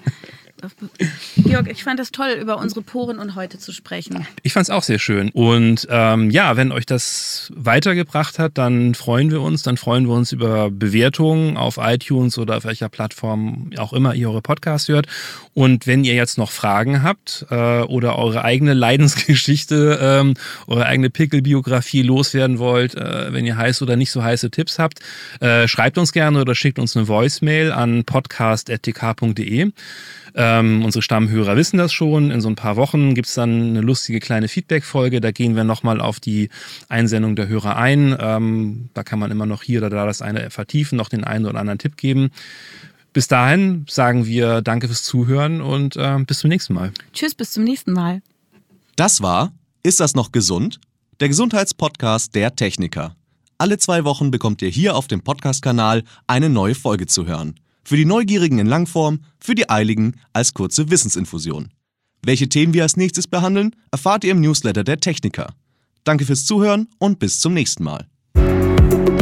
Georg, ich fand es toll, über unsere Poren und heute zu sprechen. Ich fand es auch sehr schön. Und ähm, ja, wenn euch das weitergebracht hat, dann freuen wir uns. Dann freuen wir uns über Bewertungen auf iTunes oder auf welcher Plattform auch immer ihr eure Podcasts hört. Und wenn ihr jetzt noch Fragen habt äh, oder eure eigene Leidensgeschichte, ähm, eure eigene Pickelbiografie loswerden wollt, äh, wenn ihr heiß oder nicht so heiße Tipps habt, äh, schreibt uns gerne oder schickt uns eine Voicemail an podcast at t k punkt d e. Ähm, unsere Stammhörer wissen das schon. In so ein paar Wochen gibt es dann eine lustige kleine Feedback-Folge. Da gehen wir nochmal auf die Einsendung der Hörer ein. Ähm, da kann man immer noch hier oder da das eine vertiefen, noch den einen oder anderen Tipp geben. Bis dahin sagen wir danke fürs Zuhören und äh, bis zum nächsten Mal. Tschüss, bis zum nächsten Mal. Das war Ist das noch gesund? Der Gesundheitspodcast der Techniker. Alle zwei Wochen bekommt ihr hier auf dem Podcast-Kanal eine neue Folge zu hören. Für die Neugierigen in Langform, für die Eiligen als kurze Wissensinfusion. Welche Themen wir als nächstes behandeln, erfahrt ihr im Newsletter der Techniker. Danke fürs Zuhören und bis zum nächsten Mal.